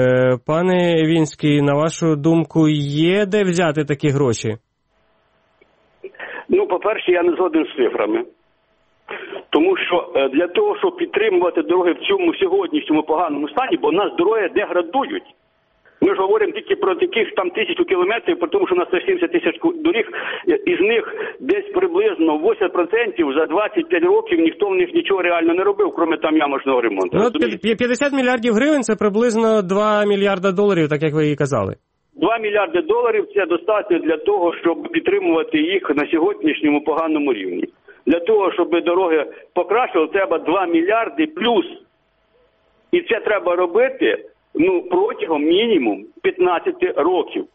Пане Вінський, на вашу думку, є де взяти такі гроші? Ну, по-перше, я не згоден з цифрами. Тому що для того, щоб підтримувати дороги в цьому сьогоднішньому поганому стані, бо у нас дороги деградують. Ми ж говоримо тільки про таких там тисячу кілометрів, тому що у нас сімдесят тисяч доріг, із них десь приблизно вісімдесят відсотків за двадцять п'ять років ніхто в них нічого реально не робив, крім там ямочного ремонту. Ну, п'ятдесят мільярдів гривень – це приблизно два мільярда доларів, так як ви і казали. два мільярди доларів – це достатньо для того, щоб підтримувати їх на сьогоднішньому поганому рівні. Для того, щоб дороги покращили, треба два мільярди плюс. І це треба робити ну, протягом мінімум п'ятнадцяти років.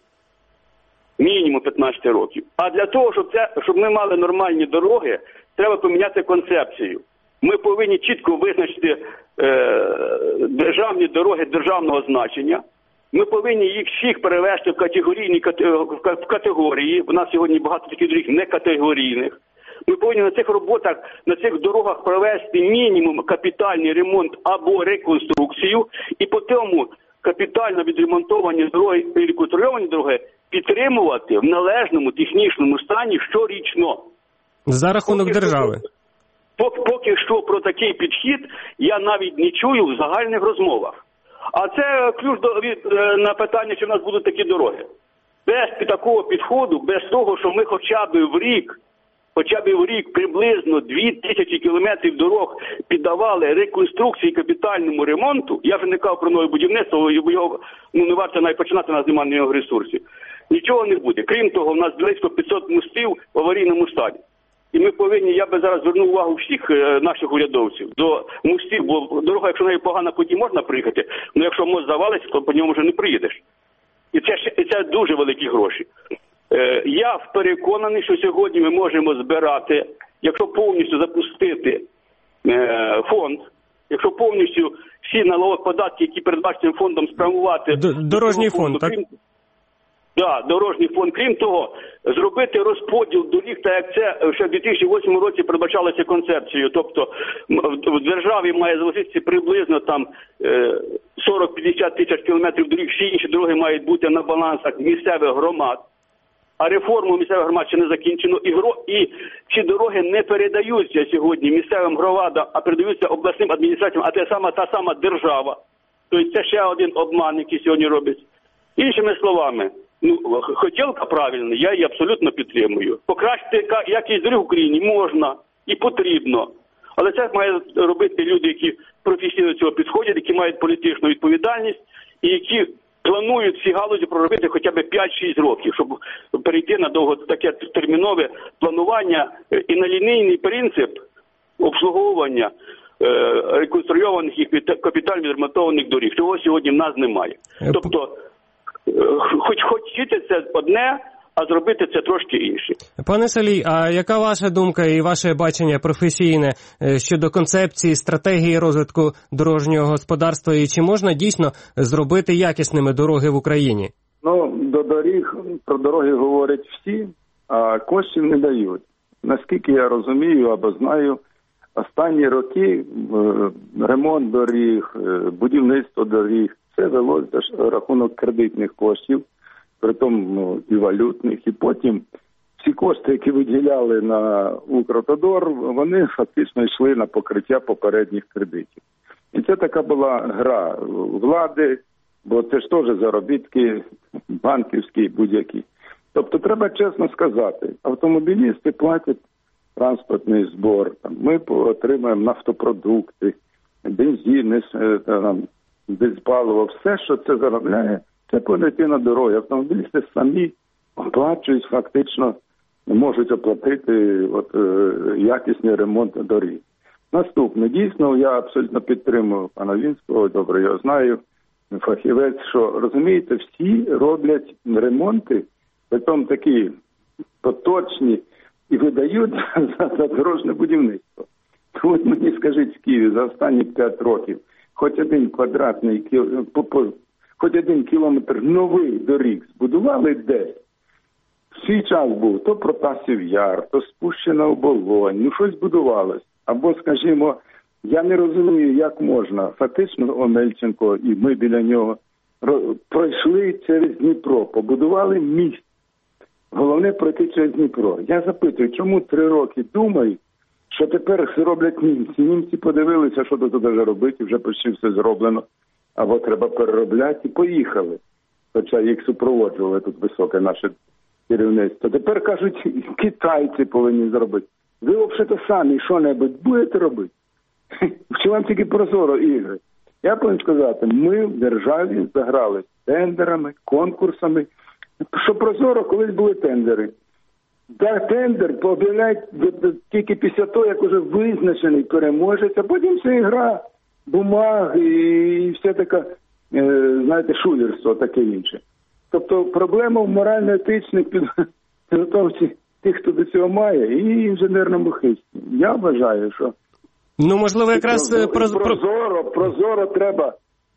Мінімум п'ятнадцяти років. А для того, щоб, це, щоб ми мали нормальні дороги, треба поміняти концепцію. Ми повинні чітко визначити е, державні дороги державного значення. Ми повинні їх всіх перевести в категорійні в категорії. У нас сьогодні багато таких доріг некатегорійних. Ми повинні на цих роботах, на цих дорогах провести мінімум капітальний ремонт або реконструкцію. І по тому капітально відремонтовані дороги і реконструйовані дороги підтримувати в належному технічному стані щорічно. За рахунок поки держави. Поки, поки що про такий підхід я навіть не чую в загальних розмовах. А це ключ до, від, на питання, чи в нас будуть такі дороги. Без такого підходу, без того, що ми хоча б в рік, хоча б в рік приблизно дві тисячі кілометрів дорог піддавали реконструкції капітальному ремонту, я вже не кажу про нове будівництво, бо його ну, не варто навіть починати, у нас немає ніяких ресурсів. Нічого не буде. Крім того, в нас близько п'ятсот мостів в аварійному стані. І ми повинні, я би зараз звернув увагу всіх е, наших урядовців до мостів, бо дорога, якщо нею погано, потім можна приїхати, але якщо мост завалиться, то по ньому вже не приїдеш. І це, і це дуже великі гроші. Е, я переконаний, що сьогодні ми можемо збирати, якщо повністю запустити е, фонд, якщо повністю всі налогові податки, які передбачені фондом, спрямувати... Дорожній фонд, так? Так, да, дорожній фонд. Крім того, зробити розподіл доріг, так як це ще в дві тисячі восьмому році передбачалося концепцією. Тобто в державі має залишитися приблизно там сорок-п'ятдесят тисяч кілометрів доріг, всі інші дороги мають бути на балансах місцевих громад. А реформу місцевих громад ще не закінчено. І, гро... і ці дороги не передаються сьогодні місцевим громадам, а передаються обласним адміністраціям, а це сама та сама держава. Тобто це ще один обман, який сьогодні робиться. Іншими словами, ну, хотілка правильна, я її абсолютно підтримую. Покращити якість доріг в Україні можна і потрібно. Але це мають робити люди, які професійно до цього підходять, які мають політичну відповідальність і які планують ці галузі проробити хоча б п'ять-шість років, щоб перейти на довго таке термінове планування і на лінійний принцип обслуговування е, реконструйованих і капітально відремонтованих доріг. Чого сьогодні в нас немає. Тобто, хоч хочете це одне, а зробити це трошки інше. Пане Салій, а яка ваша думка і ваше бачення професійне щодо концепції, стратегії розвитку дорожнього господарства і чи можна дійсно зробити якісними дороги в Україні? Ну, до доріг, про дороги говорять всі, а коштів не дають. Наскільки я розумію або знаю, останні роки ремонт доріг, будівництво доріг, це велось за рахунок кредитних коштів, притом ну, і валютних, і потім всі кошти, які виділяли на Укравтодор, вони фактично йшли на покриття попередніх кредитів. І це така була гра влади, бо це ж теж заробітки банківські будь-які. Тобто треба чесно сказати, автомобілісти платять транспортний збор, там, ми отримаємо нафтопродукти, бензин, там, дизпаливо, все, що це заробляє, це політи на дороги. Автомобілісти самі оплачують, фактично можуть оплатити от, е, якісний ремонт доріг. Наступне, дійсно, я абсолютно підтримую пана Вінського, добре його знаю, фахівець, що, розумієте, всі роблять ремонти, притом такі поточні, і видають за, за дорожне будівництво. От мені скажіть в Києві за останні п'ять років, хоч один квадратний, хоч один кілометр нових доріг збудували десь. В свій час був то Протасів Яр, то Спущена Оболонь, ну щось будувалось. Або, скажімо, я не розумію, як можна. Фактично Омельченко і ми біля нього пройшли через Дніпро, побудували міст. Головне пройти через Дніпро. Я запитую, чому три роки думають, що тепер роблять німці. Німці подивилися, що тут вже робити, вже почти все зроблено. Або треба переробляти, і поїхали. хоча їх супроводжували тут високе наше керівництво. Тепер кажуть, китайці повинні зробити. Ви взагалі самі що-небудь будете робити? Чи вам тільки прозоро ігри? Я повинен сказати, ми в державі заграли тендерами, конкурсами. Що прозоро, колись були тендери. Да, тендер пооб'являють тільки після того, як вже визначений переможець, а потім вся гра, бумаги і все таке, знаєте, шулерство, таке інше. Тобто проблема в морально-етичних підготовці тих, хто до цього має, і інженерному хисті. Я вважаю, що ну, можливо, якраз прозоро, прозоро, прозоро треба,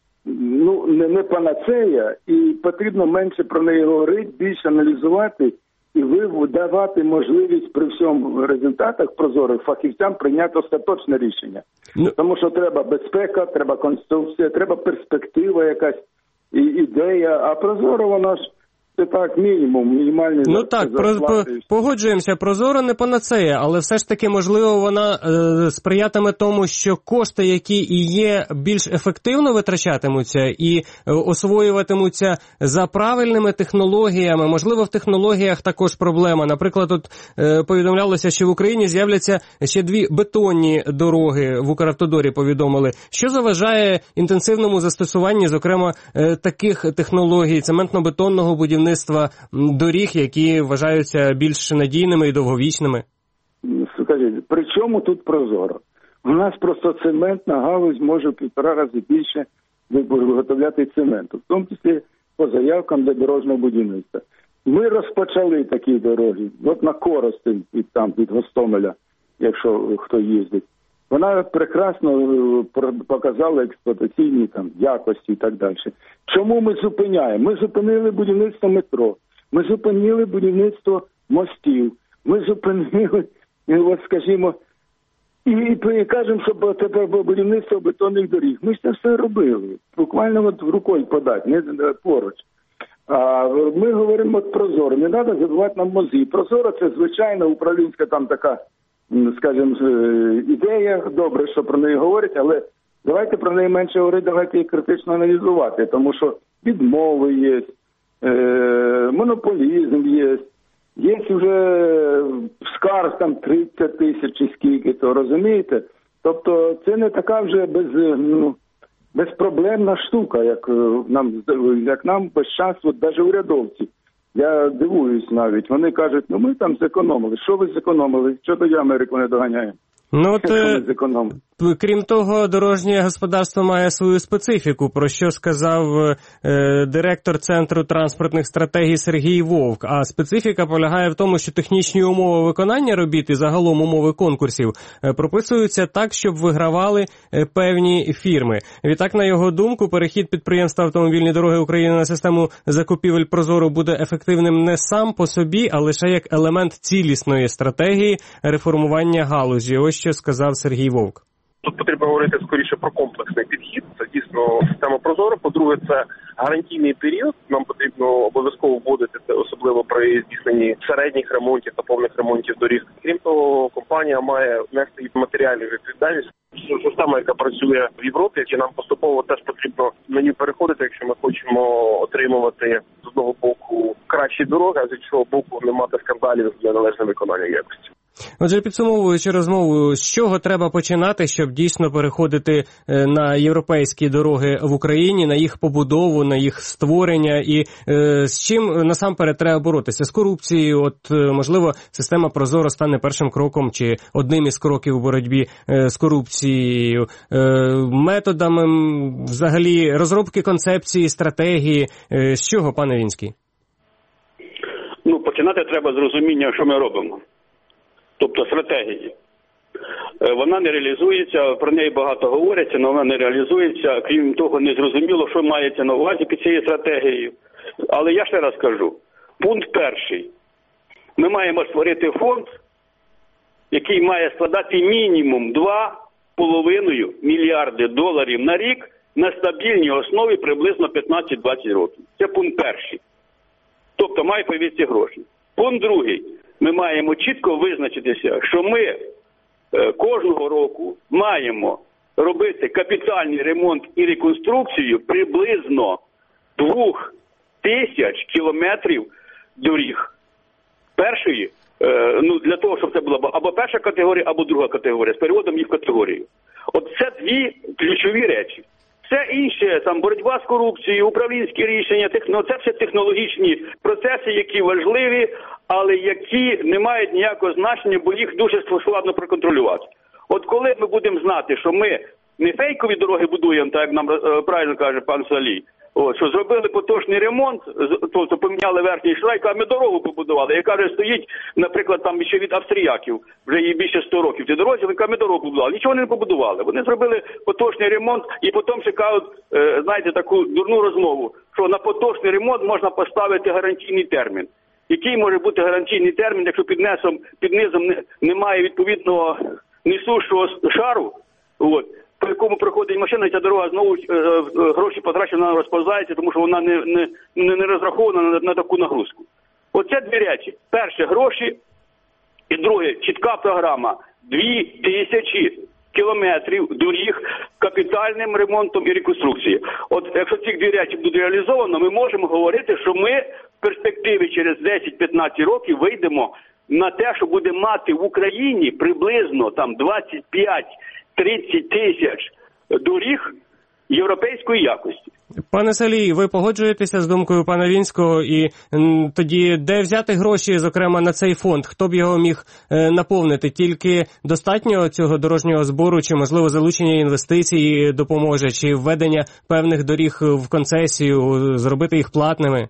ну, не, не панацея, і потрібно менше про неї говорити, більше аналізувати, і ви давати можливість при всьому результатах прозорих фахівцям прийняти остаточне рішення. Ну, тому що треба безпека, треба конструкція, треба перспектива якась, і ідея, а прозоро вона ж це так, мінімум, мінімальний. Ну так, про, по, погоджуємося, прозоро не панацея, але все ж таки, можливо, вона е, сприятиме тому, що кошти, які і є, більш ефективно витрачатимуться і е, освоюватимуться за правильними технологіями. Можливо, в технологіях також проблема. Наприклад, тут е, повідомлялося, що в Україні з'являться ще дві бетонні дороги, в Укравтодорі повідомили. Що заважає інтенсивному застосуванні, зокрема, е, таких технологій, цементно-бетонного будівництва, доріг, які вважаються більш надійними і довговічними? Скажіть, при чому тут прозоро? У нас просто цементна галузь може в півтора рази більше виготовляти цементу, в тому числі по заявкам для дорожнього будівництва. Ми розпочали такі дороги, от на Коростень, від там, від Гостомеля, якщо хто їздить. Вона прекрасно показала експлуатаційні там якості і так далі. Чому ми зупиняємо? Ми зупинили будівництво метро, ми зупинили будівництво мостів, ми зупинили, от скажімо, і, і кажемо, що тепер будівництво бетонних доріг. Ми ж це все робили, буквально от рукою подати, не поруч. А ми говоримо от прозоро, не треба забувати нам мозги. Прозоро це звичайна управлінська там така, скажімо, ідея, добре, що про неї говорять, але давайте про неї менше говорити, давайте її критично аналізувати, тому що відмови є, е, монополізм є, є вже скарг там тридцять тисяч чи скільки, то розумієте? Тобто це не така вже без, ну, безпроблемна штука, як нам, як нам без часу, от навіть урядовці. Я дивуюсь навіть. Вони кажуть, ну ми там зекономили. Що ви зекономили? Що тоді Америку не доганяємо? Ну, от, крім того, дорожнє господарство має свою специфіку, про що сказав е, директор Центру транспортних стратегій Сергій Вовк. А специфіка полягає в тому, що технічні умови виконання робіт і загалом умови конкурсів е, прописуються так, щоб вигравали е, певні фірми. Відтак, на його думку, перехід підприємства «Автомобільні дороги України» на систему закупівель «Прозоро» буде ефективним не сам по собі, а лише як елемент цілісної стратегії реформування галузі. Ось що сказав Сергій Вовк. Тут потрібно говорити скоріше про комплексний підхід. Це дійсно система Прозоро. По-друге, це гарантійний період. Нам потрібно обов'язково вводити це, особливо при здійсненні середніх ремонтів та повних ремонтів доріг. Крім того, компанія має нести і матеріальну відповідальність. Система, яка працює в Європі, і нам поступово теж потрібно на ній переходити, якщо ми хочемо отримувати з одного боку кращі дороги, а з іншого боку не мати скандалів з неналежним виконанням якості. Отже, підсумовуючи розмову, з чого треба починати, щоб дійсно переходити на європейські дороги в Україні, на їх побудову, на їх створення, і е, з чим насамперед треба боротися? З корупцією, от, можливо, система Прозоро стане першим кроком чи одним із кроків у боротьбі е, з корупцією, е, методами взагалі розробки концепції, стратегії. Е, з чого, пане Вінський? Ну, починати треба з розуміння, що ми робимо. Тобто стратегії. Вона не реалізується, про неї багато говориться, але вона не реалізується. Крім того, не зрозуміло, що мається на увазі під цією стратегією. Але я ще раз кажу. Пункт перший. Ми маємо створити фонд, який має складати мінімум два з половиною мільярди доларів на рік на стабільній основі приблизно п'ятнадцять-двадцять років. Це пункт перший. Тобто має появитися гроші. Пункт другий. Ми маємо чітко визначитися, що ми е, кожного року маємо робити капітальний ремонт і реконструкцію приблизно двох тисяч кілометрів доріг. Першої, е, ну для того, щоб це була або перша категорія, або друга категорія, з переводом їх в категорію. От це дві ключові речі. Все інше, там боротьба з корупцією, управлінські рішення, техно, це все технологічні процеси, які важливі, але які не мають ніякого значення, бо їх дуже складно проконтролювати. От коли ми будемо знати, що ми не фейкові дороги будуємо, так як нам е, правильно каже пан Салій, О, що зробили поточний ремонт, тобто поміняли верхній шлейк, а ми дорогу побудували, яка вже стоїть, наприклад, там ще від австріяків, вже їй більше сто років. Ці дорозі, яка ми дорогу побудували. Нічого не побудували. Вони зробили поточний ремонт і потім чекають, знаєте, таку дурну розмову, що на поточний ремонт можна поставити гарантійний термін. Який може бути гарантійний термін, якщо під, низом, під низом немає відповідного несущого шару, от, по якому проходить машина, і ця дорога знову е, гроші потрачені, вона розповзається, тому що вона не, не, не, не розрахована на, на таку нагрузку. Оце дві речі. Перше – гроші, і друге – чітка програма. Дві тисячі кілометрів доріг капітальним ремонтом і реконструкцією. От якщо ці дві речі будуть реалізовано, ми можемо говорити, що ми в перспективі через десять-п'ятнадцять років вийдемо на те, що буде мати в Україні приблизно там двадцять п'ять тридцять тисяч доріг європейської якості. Пане Салій, ви погоджуєтеся з думкою пана Вінського, і м, тоді де взяти гроші, зокрема, на цей фонд? Хто б його міг е, наповнити? Тільки достатньо цього дорожнього збору, чи, можливо, залучення інвестицій допоможе, чи введення певних доріг в концесію, зробити їх платними?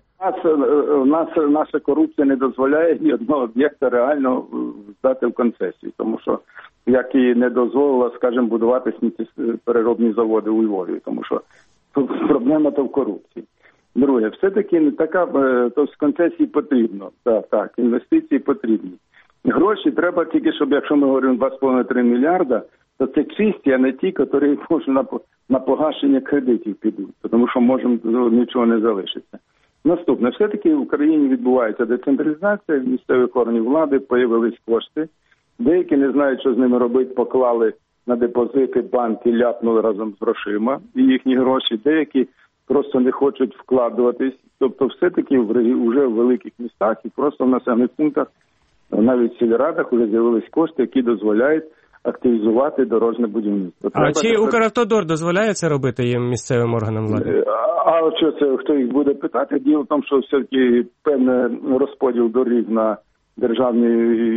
У нас, наша корупція не дозволяє ні одного об'єкта реально здати в концесію, тому що як і не дозволила, скажімо, будувати сміттєпереробні заводи у Львові, тому що проблема то в корупції. Друге, все-таки не така, то з концесії потрібно, так, так, інвестиції потрібні. Гроші треба тільки, щоб, якщо ми говоримо два з половиною - три мільярда, то це чисті, а не ті, які на, на погашення кредитів підуть, тому що можемо, нічого не залишиться. Наступне, все-таки в Україні відбувається децентралізація місцевих органів влади, появились кошти. Деякі не знають, що з ними робити, поклали на депозити, банки ляпнули разом з грошима і їхні гроші. Деякі просто не хочуть вкладуватись. Тобто все-таки вже в великих містах і просто в населених пунктах, навіть в сільрадах, вже з'явились кошти, які дозволяють активізувати дорожне будівництво. А Треба чи тепер... Укравтодор дозволяє це робити їм місцевим органам влади? А, а що це, хто їх буде питати? Діло в тому, що все-таки певний розподіл доріг на державні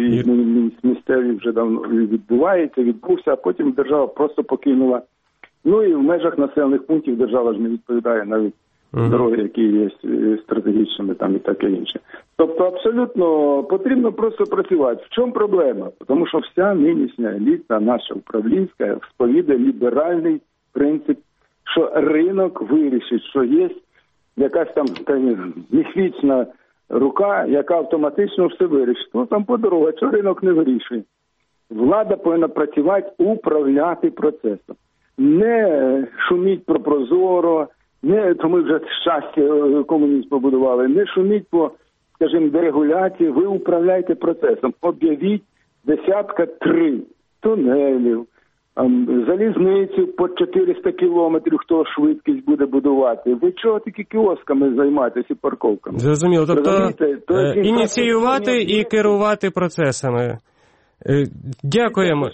і місцеві вже давно відбувається, відбувся, а потім держава просто покинула. Ну і в межах населених пунктів держава ж не відповідає навіть uh-huh. дороги, які є стратегічними там і таке інше. Тобто абсолютно потрібно просто працювати. В чому проблема? Тому що вся нинішня еліта, наша управлінська, сповідає ліберальний принцип, що ринок вирішить, що є якась там міфічна рука, яка автоматично все вирішить. Ну там по дорогах, що ринок не вирішує. Влада повинна працювати, управляти процесом. Не шуміть про прозоро, не, то ми вже щастя комунізм побудували, не шуміть по, скажімо, дерегуляції, ви управляйте процесом. Об'явіть десятка три тунелів, залізницю по чотириста кілометрів, хто швидкість буде будувати. Ви чого такі кіосками займаєтесь і парковками? Зрозуміло, тобто е, ініціювати і керувати процесами. Е, дякуємо.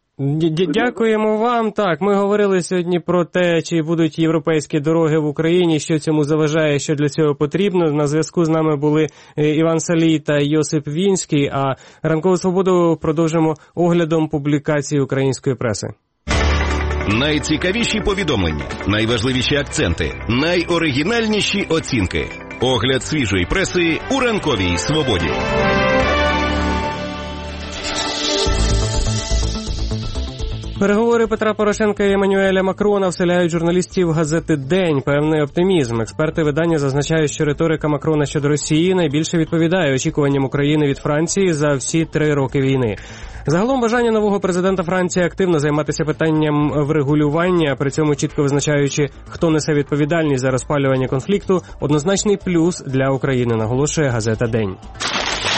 Дякуємо вам. Так, ми говорили сьогодні про те, чи будуть європейські дороги в Україні, що цьому заважає, що для цього потрібно. На зв'язку з нами були Іван Салій та Йосип Вінський, а «Ранкову свободу» продовжимо оглядом публікацій української преси. Найцікавіші повідомлення, найважливіші акценти, найоригінальніші оцінки. Огляд свіжої преси у «Ранковій свободі». Переговори Петра Порошенка і Еммануеля Макрона вселяють журналістів газети «День» певний оптимізм. Експерти видання зазначають, що риторика Макрона щодо Росії найбільше відповідає очікуванням України від Франції за всі три роки війни. Загалом бажання нового президента Франції активно займатися питанням врегулювання, при цьому чітко визначаючи, хто несе відповідальність за розпалювання конфлікту, однозначний плюс для України, наголошує газета «День».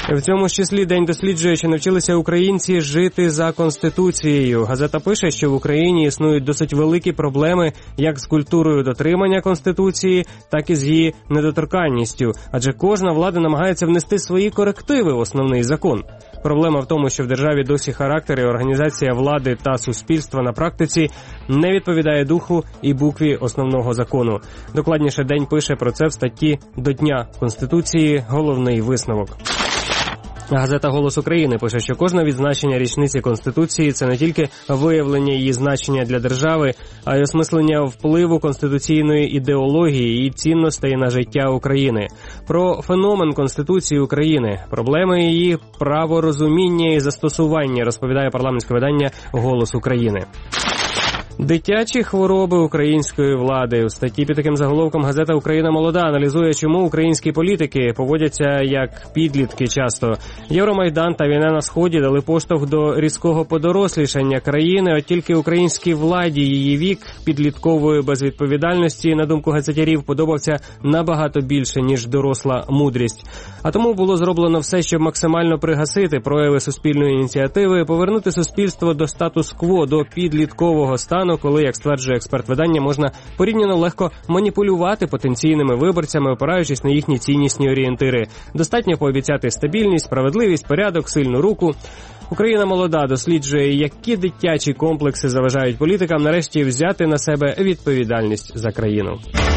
В цьому ж числі День досліджує, чи навчилися українці жити за Конституцією. Газета пише, що в Україні існують досить великі проблеми як з культурою дотримання Конституції, так і з її недоторканністю. Адже кожна влада намагається внести свої корективи в основний закон. Проблема в тому, що в державі досі характер і організація влади та суспільства на практиці не відповідає духу і букві основного закону. Докладніше День пише про це в статті «До Дня Конституції. Головний висновок». Газета «Голос України» пише, що кожне відзначення річниці Конституції – це не тільки виявлення її значення для держави, а й осмислення впливу конституційної ідеології і цінностей на життя України. Про феномен Конституції України, проблеми її праворозуміння і застосування, розповідає парламентське видання «Голос України». Дитячі хвороби української влади. У статті під таким заголовком газета «Україна молода» аналізує, чому українські політики поводяться як підлітки часто. Євромайдан та війна на Сході дали поштовх до різкого подорослішання країни, от тільки українській владі її вік підліткової безвідповідальності, на думку газетярів, подобався набагато більше, ніж доросла мудрість. А тому було зроблено все, щоб максимально пригасити прояви суспільної ініціативи, повернути суспільство до статус-кво, до підліткового стану, коли, як стверджує експерт видання, можна порівняно легко маніпулювати потенційними виборцями, опираючись на їхні ціннісні орієнтири. Достатньо пообіцяти стабільність, справедливість, порядок, сильну руку. Україна молода досліджує, які дитячі комплекси заважають політикам нарешті взяти на себе відповідальність за країну.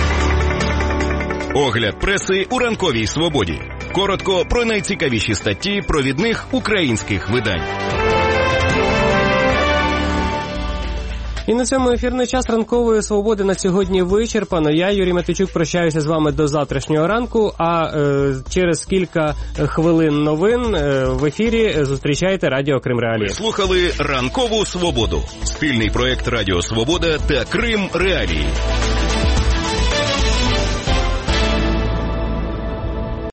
Огляд преси у ранковій свободі. Коротко про найцікавіші статті провідних українських видань. І на цьому ефірний час ранкової свободи на сьогодні вичерпано. Я, Юрій Матвійчук, прощаюся з вами до завтрашнього ранку, а е, через кілька хвилин новин е, в ефірі зустрічайте Радіо Крим Реалії. Слухали «Ранкову свободу» – спільний проєкт Радіо Свобода та Крим Реалії.